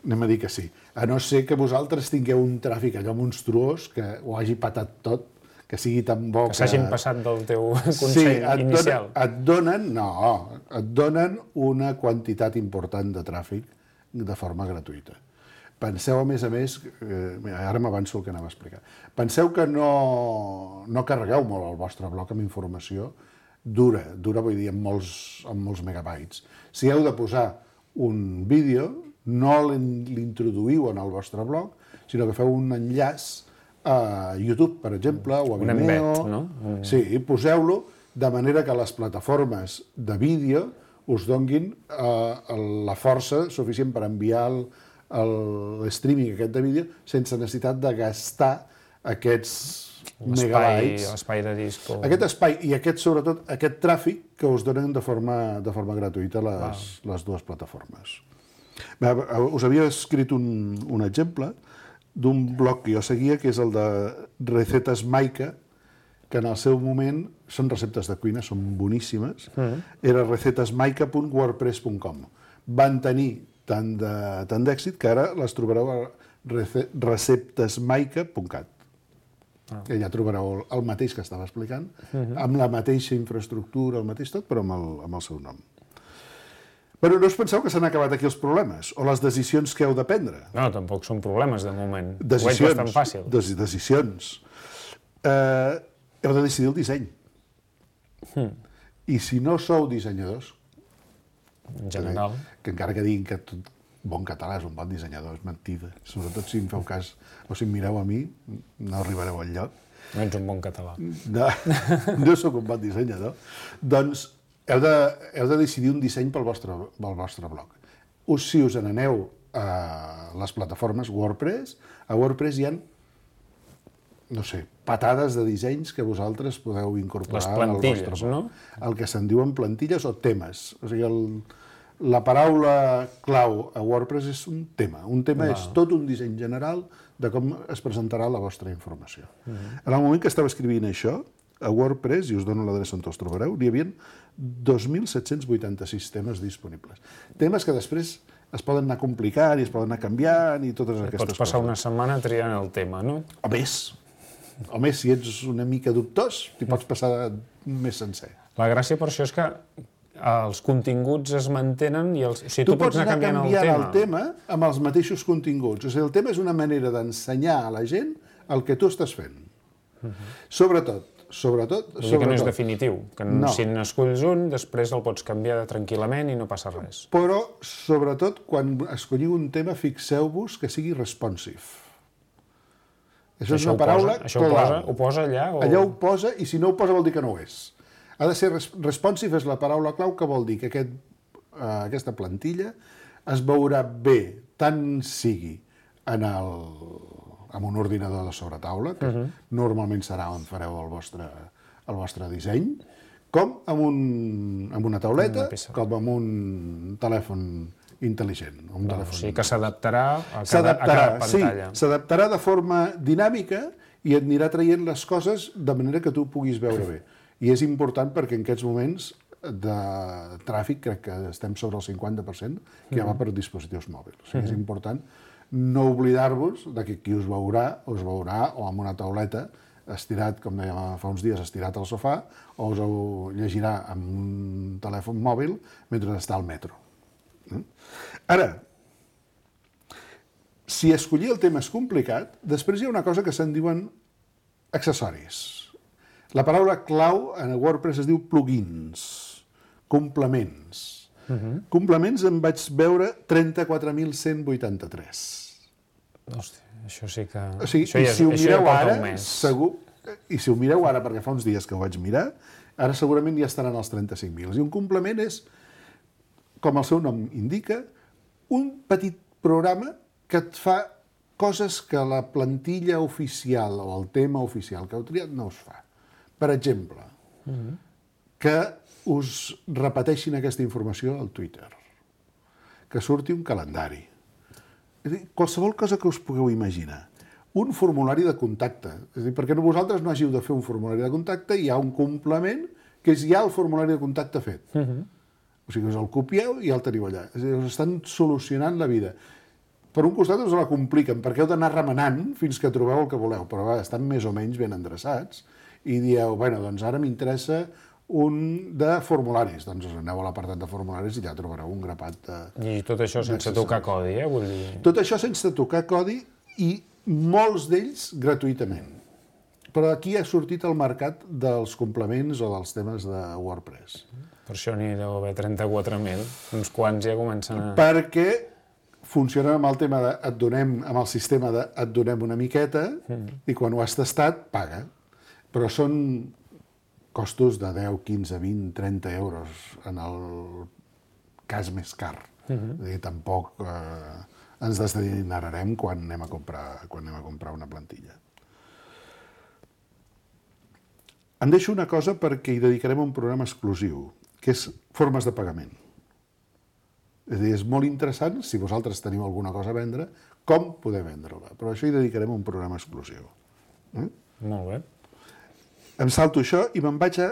Speaker 7: Anem a dir que sí. A no ser que vosaltres tingueu un tràfic allò monstruós, que ho hagi patat tot, que sigui tan bo que...
Speaker 2: Que s'hagin passat del teu consell
Speaker 7: sí, et
Speaker 2: inicial.
Speaker 7: Donen, et donen, no, et donen una quantitat important de tràfic de forma gratuïta. Penseu, a més a més, eh, ara m'avanço el que anava a explicar, penseu que no, no carregueu molt el vostre blog amb informació dura, dura vull dir, amb molts, amb molts megabytes. Si heu de posar un vídeo, no l'introduïu en el vostre blog, sinó que feu un enllaç a YouTube, per exemple, o a
Speaker 2: un
Speaker 7: Vimeo.
Speaker 2: embed, no? Un...
Speaker 7: Sí, poseu-lo de manera que les plataformes de vídeo us donguin eh, la força suficient per enviar el streaming aquest de vídeo sense necessitat de gastar aquests megabytes.
Speaker 2: L'espai de disc. O...
Speaker 7: Aquest espai i aquest, sobretot, aquest tràfic que us donen de forma, de forma gratuïta les, wow. les dues plataformes. Bé, us havia escrit un, un exemple d'un blog que jo seguia, que és el de Recetes Maika, que en el seu moment són receptes de cuina, són boníssimes, mm. era recetesmaika punt wordpress punt com. Van tenir tant d'èxit que ara les trobareu a receptesmaika punt cat. Ah. Que ja trobareu el mateix que estava explicant, mm-hmm. amb la mateixa infraestructura, el mateix tot, però amb el, amb el seu nom. Però no us penseu que s'han acabat aquí els problemes o les decisions que heu de prendre?
Speaker 2: No, tampoc són problemes de moment.
Speaker 7: Decisions,
Speaker 2: ho veig bastant fàcil.
Speaker 7: Des, decisions. Eh, heu de decidir el disseny. Hmm. I si no sou dissenyadors,
Speaker 2: en general,
Speaker 7: que, que encara que diguin que tot bon català és un bon dissenyador, és mentida. Sobretot si em feu cas o si em mireu a mi, no arribareu al lloc.
Speaker 2: No ets un bon català.
Speaker 7: No, no sóc un bon dissenyador. Doncs heu de, heu de decidir un disseny pel vostre, pel vostre blog. Us, si us n'aneu a les plataformes WordPress, a WordPress hi ha, no sé, patades de dissenys que vosaltres podeu incorporar al vostre blog. No? El que se'n diuen plantilles o temes. O sigui, el, la paraula clau a WordPress és un tema. Un tema Va. és tot un disseny general de com es presentarà la vostra informació. Uh-huh. En el moment que estava escrivint això, a WordPress, i us dono l'adreça on us trobareu, n'hi havia dos mil set-cents vuitanta-sis temes disponibles. Temes que després es poden anar complicant i es poden anar canviant i totes aquestes coses.
Speaker 2: Pots passar una setmana triant el tema, no?
Speaker 7: O més. O més, si ets una mica dubtós, t'hi pots passar més sencer.
Speaker 2: La gràcia per això és que els continguts es mantenen i els... O sigui, tu, tu pots anar canviant,
Speaker 7: canviant
Speaker 2: el tema.
Speaker 7: el tema amb els mateixos continguts. O sigui, el tema és una manera d'ensenyar a la gent el que tu estàs fent. Uh-huh. Sobretot, sobretot...
Speaker 2: Vull dir que no és definitiu, que no. Si n'escolls un, després el pots canviar tranquil·lament i no passa res.
Speaker 7: Però, sobretot, quan escolliu un tema, fixeu-vos que sigui responsive. Això, això és una paraula
Speaker 2: posa, això ho posa, ho posa allà? O...
Speaker 7: Allà ho posa, i si no ho posa vol dir que no ho és. Ha de ser responsive, és la paraula clau, que vol dir que aquest, uh, aquesta plantilla es veurà bé, tant sigui en, el, en un ordinador de sobretaula, que uh-huh. normalment serà on fareu el vostre, el vostre disseny, com amb, un, amb una tauleta, una com amb un telèfon intel·ligent. Un
Speaker 2: no,
Speaker 7: telèfon...
Speaker 2: O sigui que s'adaptarà a, a cada pantalla.
Speaker 7: Sí, s'adaptarà de forma dinàmica i et anirà traient les coses de manera que tu puguis veure bé. I és important perquè en aquests moments de tràfic, crec que estem sobre el cinquanta per cent, que ja va per dispositius mòbils. O sigui, és important no oblidar-vos de que qui us veurà, us veurà o amb una tauleta estirat, com dèiem fa uns dies, estirat al sofà, o us ho llegirà amb un telèfon mòbil mentre està al metro. Ara, si escollir el tema és complicat, després hi ha una cosa que se'n diuen accessoris. La paraula clau en WordPress es diu plugins, complements. Uh-huh. Complements en vaig veure trenta-quatre mil cent vuitanta-tres.
Speaker 2: Hòstia, això sí que...
Speaker 7: O sigui,
Speaker 2: això
Speaker 7: i
Speaker 2: ja,
Speaker 7: si ho mireu
Speaker 2: ja
Speaker 7: ara, segur... I si ho mireu ara, perquè fa uns dies que ho vaig mirar, ara segurament ja estaran als trenta-cinc mil. I un complement és, com el seu nom indica, un petit programa que et fa coses que la plantilla oficial o el tema oficial que heu triat no us fa. Per exemple, uh-huh. que us repeteixin aquesta informació al Twitter, que surti un calendari. És a dir, qualsevol cosa que us pugueu imaginar. Un formulari de contacte. És a dir, perquè vosaltres no hàgiu de fer un formulari de contacte, hi ha un complement que és ja el formulari de contacte fet. Uh-huh. O sigui, us el copieu i ja el teniu allà. És a dir, us estan solucionant la vida. per un costat us la compliquen, perquè heu d'anar remenant fins que trobeu el que voleu, però va, estan més o menys ben endreçats, i dieu, bueno, doncs ara m'interessa un de formularis, doncs aneu a l'apartat de formularis i ja trobareu un grapat de...
Speaker 2: I tot això sense tocar codi, eh? Vull dir...
Speaker 7: Tot això sense tocar codi i molts d'ells gratuïtament. Però aquí ha sortit el mercat dels complements o dels temes de WordPress.
Speaker 2: Per això n'hi deu haver trenta-quatre mil, uns quants ja comencen a...
Speaker 7: Perquè funcionen amb el tema de et donem, amb el sistema de et donem una miqueta mm. i quan ho has tastat, paga. Però són costos de deu, quinze, vint, trenta euros en el cas més car. Mm-hmm. És a dir, tampoc eh, ens desdinararem quan anem a comprar, quan anem a comprar una plantilla. Em deixo una cosa perquè hi dedicarem un programa exclusiu, que és formes de pagament. És a dir, és molt interessant, si vosaltres teniu alguna cosa a vendre, com poder vendre-la. Però això hi dedicarem un programa exclusiu. Eh?
Speaker 2: Molt bé.
Speaker 7: Em salto això i me'n vaig a...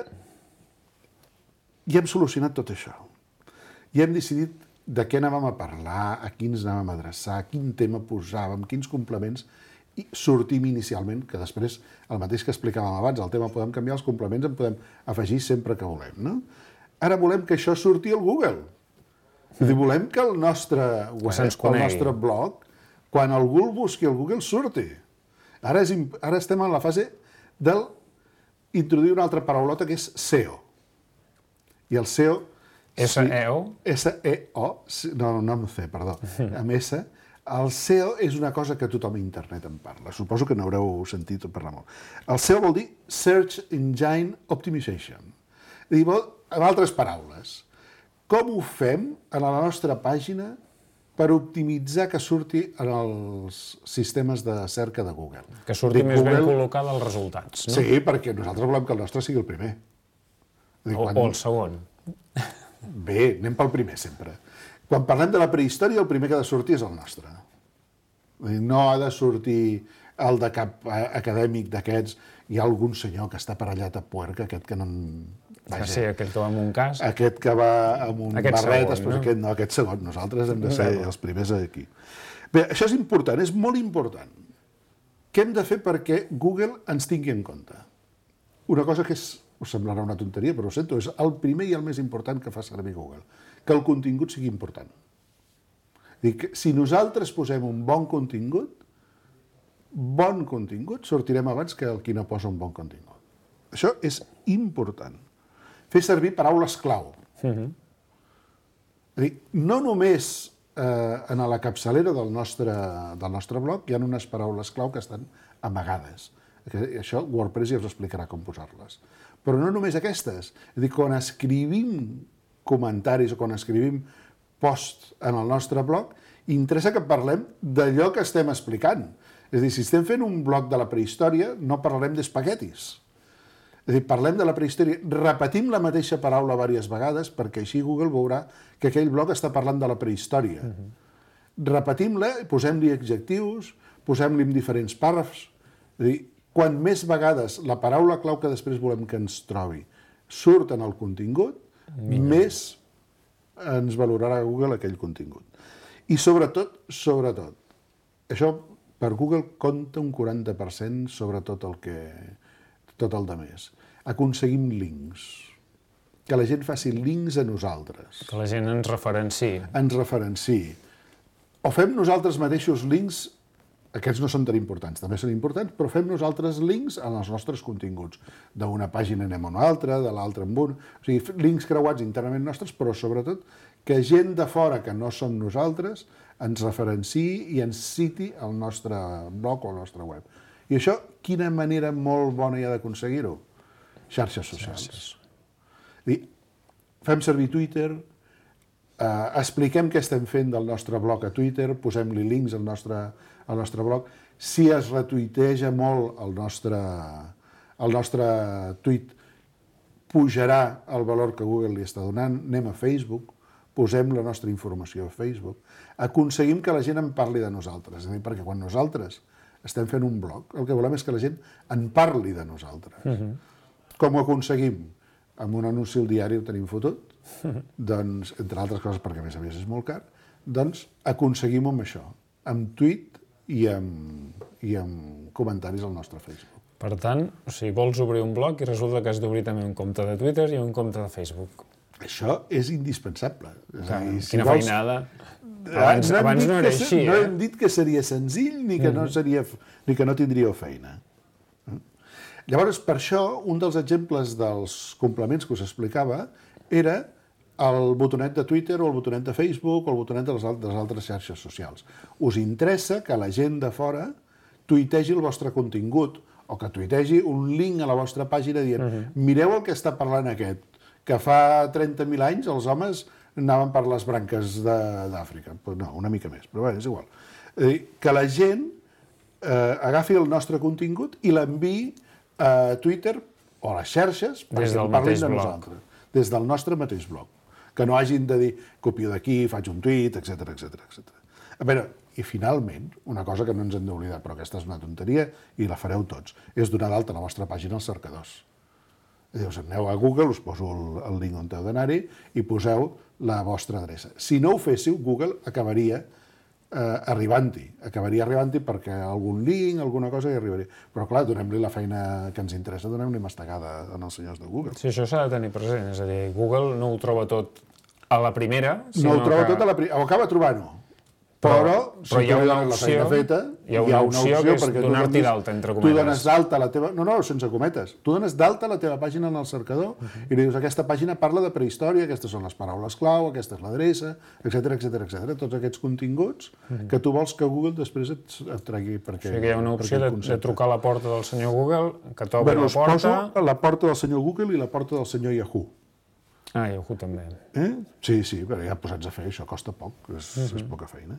Speaker 7: Ja hem solucionat tot això. Ja hem decidit de què anàvem a parlar, a quins anàvem a adreçar, quin tema posàvem, quins complements, i sortim inicialment, que després, el mateix que explicàvem abans, el tema podem canviar, els complements en podem afegir sempre que volem, no? Ara volem que això surti al Google. És a dir, volem que el nostre web, el nostre blog, quan algú el busqui al Google, surti. Ara, és, ara estem en la fase del introduir una altra paraulota que és S E O. I el S E O...
Speaker 2: S E O?
Speaker 7: S E O, no, no amb C, perdó, amb S. El S E O és una cosa que tothom a internet en parla. Suposo que n'haureu sentit parlar molt. El S E O vol dir Search Engine Optimization. És a dir, en altres paraules, com ho fem a la nostra pàgina per optimitzar que surti en els sistemes de cerca de Google.
Speaker 2: Que surti més ben col·locada als resultats, no?
Speaker 7: Sí, perquè nosaltres volem que el nostre sigui el primer.
Speaker 2: Dir, o, quan... o el segon.
Speaker 7: Bé, anem pel primer sempre. Quan parlem de la prehistòria, el primer que ha de sortir és el nostre. No ha de sortir el de cap acadèmic d'aquests. Hi ha algun senyor que està per allà a Puerca, aquest que no...
Speaker 2: Vaja, sí, aquest que va amb un casc.
Speaker 7: Aquest que va amb un
Speaker 2: aquest
Speaker 7: barret,
Speaker 2: segon,
Speaker 7: després
Speaker 2: no?
Speaker 7: aquest no, aquest segon. Nosaltres hem de ser no. els primers aquí. Bé, això és important, és molt important. Què hem de fer perquè Google ens tingui en compte? Una cosa que és, us semblarà una tonteria, però ho sento, és el primer i el més important que fa servir Google. Que el contingut sigui important. Dic, si nosaltres posem un bon contingut, bon contingut, sortirem abans que el qui no posa un bon contingut. Això és important. Fer servir paraules clau. Uh-huh. És dir, no només eh, en la capçalera del nostre, del nostre blog hi ha unes paraules clau que estan amagades. Això WordPress ja us explicarà com posar-les. Però no només aquestes. És dir, quan escrivim comentaris o quan escrivim post en el nostre blog, interessa que parlem d'allò que estem explicant. És a dir, si estem fent un blog de la prehistòria, no parlarem d'espaguetis. És a dir, parlem de la prehistòria, repetim la mateixa paraula diverses vegades perquè així Google veurà que aquell blog està parlant de la prehistòria. Uh-huh. Repetim-la, posem-li adjectius, posem-li en diferents pàrrafs. És a dir, quan més vegades la paraula clau que després volem que ens trobi surt en el contingut, millor. Més ens valorarà Google aquell contingut. I sobretot, sobretot, això per Google compta un quaranta per cent sobre tot el que... tot el de més. Aconseguim links. Que la gent faci links a nosaltres.
Speaker 2: Que la gent ens referenciï.
Speaker 7: Ens referenciï. O fem nosaltres mateixos links, aquests no són tan importants, també són importants, però fem nosaltres links en els nostres continguts. D'una pàgina anem a una altra, de l'altra en una... O sigui, links creuats internament nostres, però sobretot que gent de fora que no som nosaltres ens referenciï i ens citi al nostre blog o al nostre web. I això, quina manera molt bona hi ha d'aconseguir-ho? Xarxes socials. Xarxes. I fem servir Twitter, eh, expliquem què estem fent del nostre blog a Twitter, posem-li links al nostre, al nostre blog. Si es retuiteja molt el nostre, el nostre tuit, pujarà el valor que Google li està donant. Anem a Facebook, posem la nostra informació a Facebook. Aconseguim que la gent en parli de nosaltres. És a dir, perquè quan nosaltres estem fent un blog, el que volem és que la gent en parli de nosaltres. Uh-huh. Com ho aconseguim? Amb un anunci al diari ho tenim fotut, uh-huh. Doncs, entre altres coses, perquè a més a més és molt car, doncs aconseguim amb això, amb tuit i amb, i amb comentaris al nostre Facebook.
Speaker 2: Per tant, o sigui, vols obrir un blog i resulta que has d'obrir també un compte de Twitter i un compte de Facebook.
Speaker 7: Això és indispensable. És a dir, si
Speaker 2: Quina
Speaker 7: vols...
Speaker 2: feinada. Abans no, abans no era
Speaker 7: que,
Speaker 2: així,
Speaker 7: no
Speaker 2: eh?
Speaker 7: hem dit que seria senzill ni que, no, seria, ni que no tindríeu feina. Llavors, per això, un dels exemples dels complements que us explicava era el botonet de Twitter o el botonet de Facebook o el botonet de les altres xarxes socials. Us interessa que la gent de fora tuitegi el vostre contingut o que tuitegi un link a la vostra pàgina dient uh-huh. mireu el que està parlant aquest, que fa trenta mil anys els homes anaven per les branques d'Àfrica. Pues no, una mica més, però bé, és igual. Que la gent eh, agafi el nostre contingut i l'enviï a Twitter o a les xarxes perquè parlin de nosaltres. Des del nostre mateix blog. Que no hagin de dir, copio d'aquí, faig un tuit, etcètera, etcètera, etcètera. A veure, i finalment, una cosa que no ens hem d'oblidar, però aquesta és una tonteria i la fareu tots, és donar d'alta la vostra pàgina als cercadors. Llavors, aneu a Google, us poso el, el link on heu d'anar-hi i poseu la vostra adreça. Si no ho féssiu, Google acabaria eh, arribant-hi. Acabaria arribant-hi perquè algun link, alguna cosa hi arribaria. Però clar, donem-li la feina que ens interessa, donem-li mastegada als senyors de Google.
Speaker 2: Sí, això s'ha de tenir present. És a dir, Google no ho troba tot a la primera,
Speaker 7: sinó no ho troba que... tot a la primera, ho acaba trobant-ho. Però, però, si
Speaker 2: però hi ha una opció,
Speaker 7: feta,
Speaker 2: hi ha una, hi ha una opció, opció que és donar-t'hi d'alta, entre cometes.
Speaker 7: Tu dones d'alta la teva... No, no, sense cometes. Tu dones d'alta la teva pàgina en el cercador uh-huh. i li dius, aquesta pàgina parla de prehistòria, aquestes són les paraules clau, aquesta és l'adreça, etcètera, etcètera, etcètera. Tots aquests continguts uh-huh. que tu vols que Google després et, et tregui perquè...
Speaker 2: O sigui que hi ha una opció de, de trucar a la porta del senyor Google, que t'obre
Speaker 7: bueno,
Speaker 2: la porta...
Speaker 7: Poso la porta del senyor Google i la porta del senyor Yahoo.
Speaker 2: Ah, Yahoo també.
Speaker 7: Eh? Sí, sí, però ja posats a fer, això costa poc, és, uh-huh. és poca feina.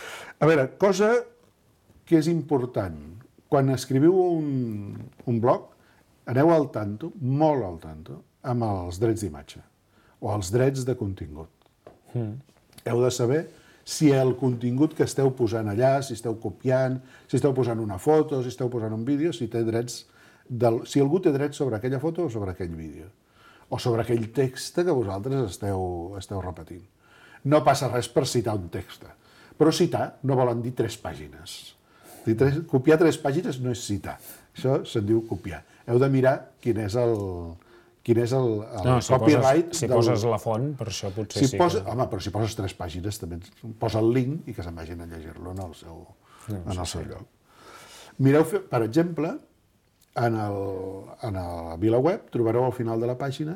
Speaker 7: A veure, cosa que és important, quan escriviu un, un blog, aneu al tanto, molt al tanto, amb els drets d'imatge o els drets de contingut. Mm. Heu de saber si el contingut que esteu posant allà, si esteu copiant, si esteu posant una foto, si esteu posant un vídeo, si té drets del, si algú té drets sobre aquella foto o sobre aquell vídeo, o sobre aquell text que vosaltres esteu, esteu repetint. No passa res per citar un text, però citar no volen dir tres pàgines. Tres, copiar tres pàgines no és citar, això se'n diu copiar. Heu de mirar quin és el, quin és el, el
Speaker 2: no,
Speaker 7: copyright...
Speaker 2: Si poses, si
Speaker 7: del...
Speaker 2: poses la font, per això potser
Speaker 7: si
Speaker 2: sí
Speaker 7: posa,
Speaker 2: que...
Speaker 7: Home, però si poses tres pàgines també posa el link i que se'n vagin a llegir-lo en el seu, no, en el seu sí. lloc. Mireu, per exemple, en, el, en la VilaWeb trobareu al final de la pàgina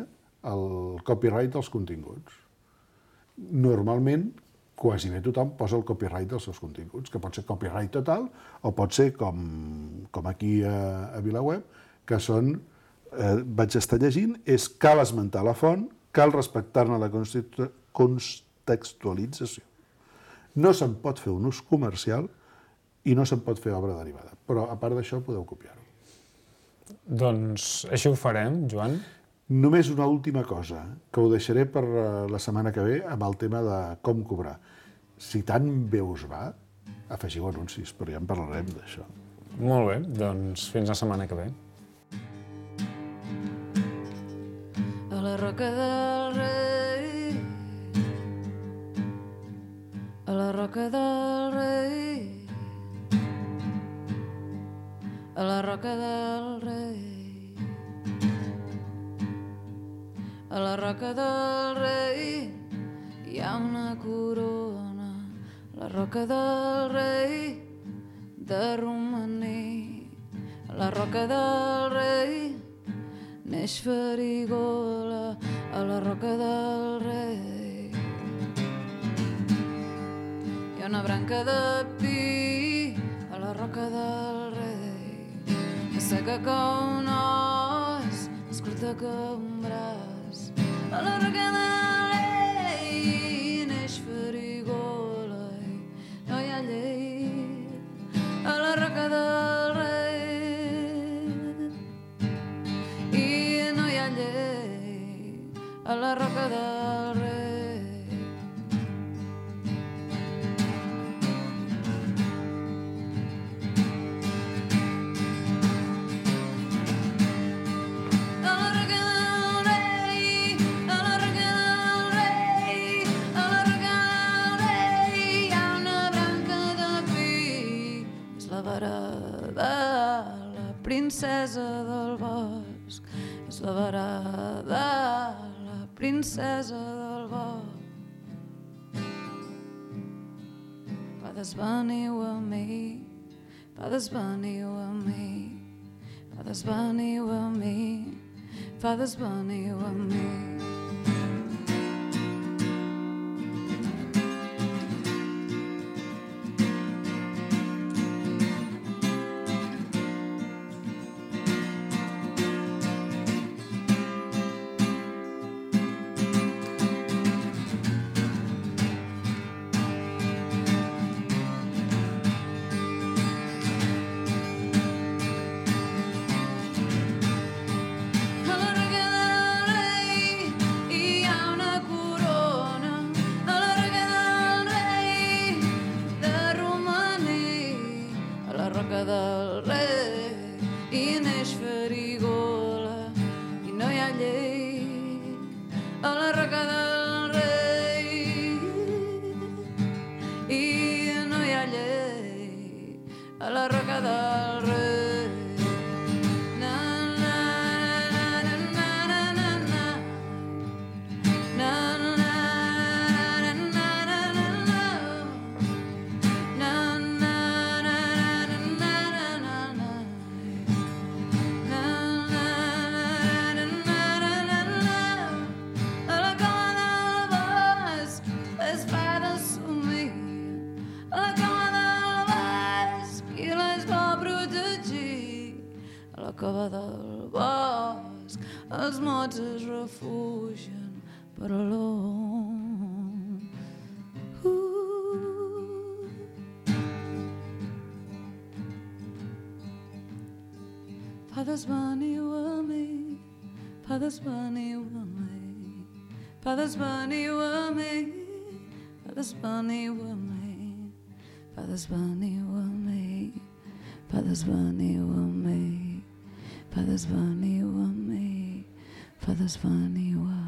Speaker 7: el copyright dels continguts. Normalment, quasi bé tothom posa el copyright dels seus continguts, que pot ser copyright total o pot ser, com, com aquí a, a VilaWeb, que són, eh, vaig estar llegint, és cal esmentar la font, cal respectar-ne la contextualització. No se'n pot fer un ús comercial i no se'n pot fer obra derivada, però a part d'això podeu copiar-ho.
Speaker 2: Doncs així ho farem, Joan.
Speaker 7: Només una última cosa, que ho deixaré per la setmana que ve amb el tema de com cobrar. Si tant bé us va, afegiu anuncis, però ja en parlarem d'això.
Speaker 2: Molt bé, doncs fins la setmana que ve.
Speaker 8: A la roca del rei, a la roca del rei, a la roca del rei. A la roca del rei hi ha una corona, la roca del rei de romaní. A la roca del rei neix farigola, a la roca del rei hi ha una branca de pi, a la roca del rei, és seca com un os, és curta com un braç. A la roca del rei neix farigola i no hi ha llei. A la roca del rei i no hi ha llei. A la roca del rei. A la roca del rei, a la roca del princesa del bosc, és la varada, la princesa del bosc. Father's bunny with me, Father's bunny with me, Father's bunny with me, Father's bunny with me. Cova del bosc, els mots es refugien per a l'om. Uh. Father's bunny with me, Father's bunny with me, Father's bunny with me, Father's bunny with me, Father's bunny with me, Father's bunny with me. Father's bunny with me, Father's bunny with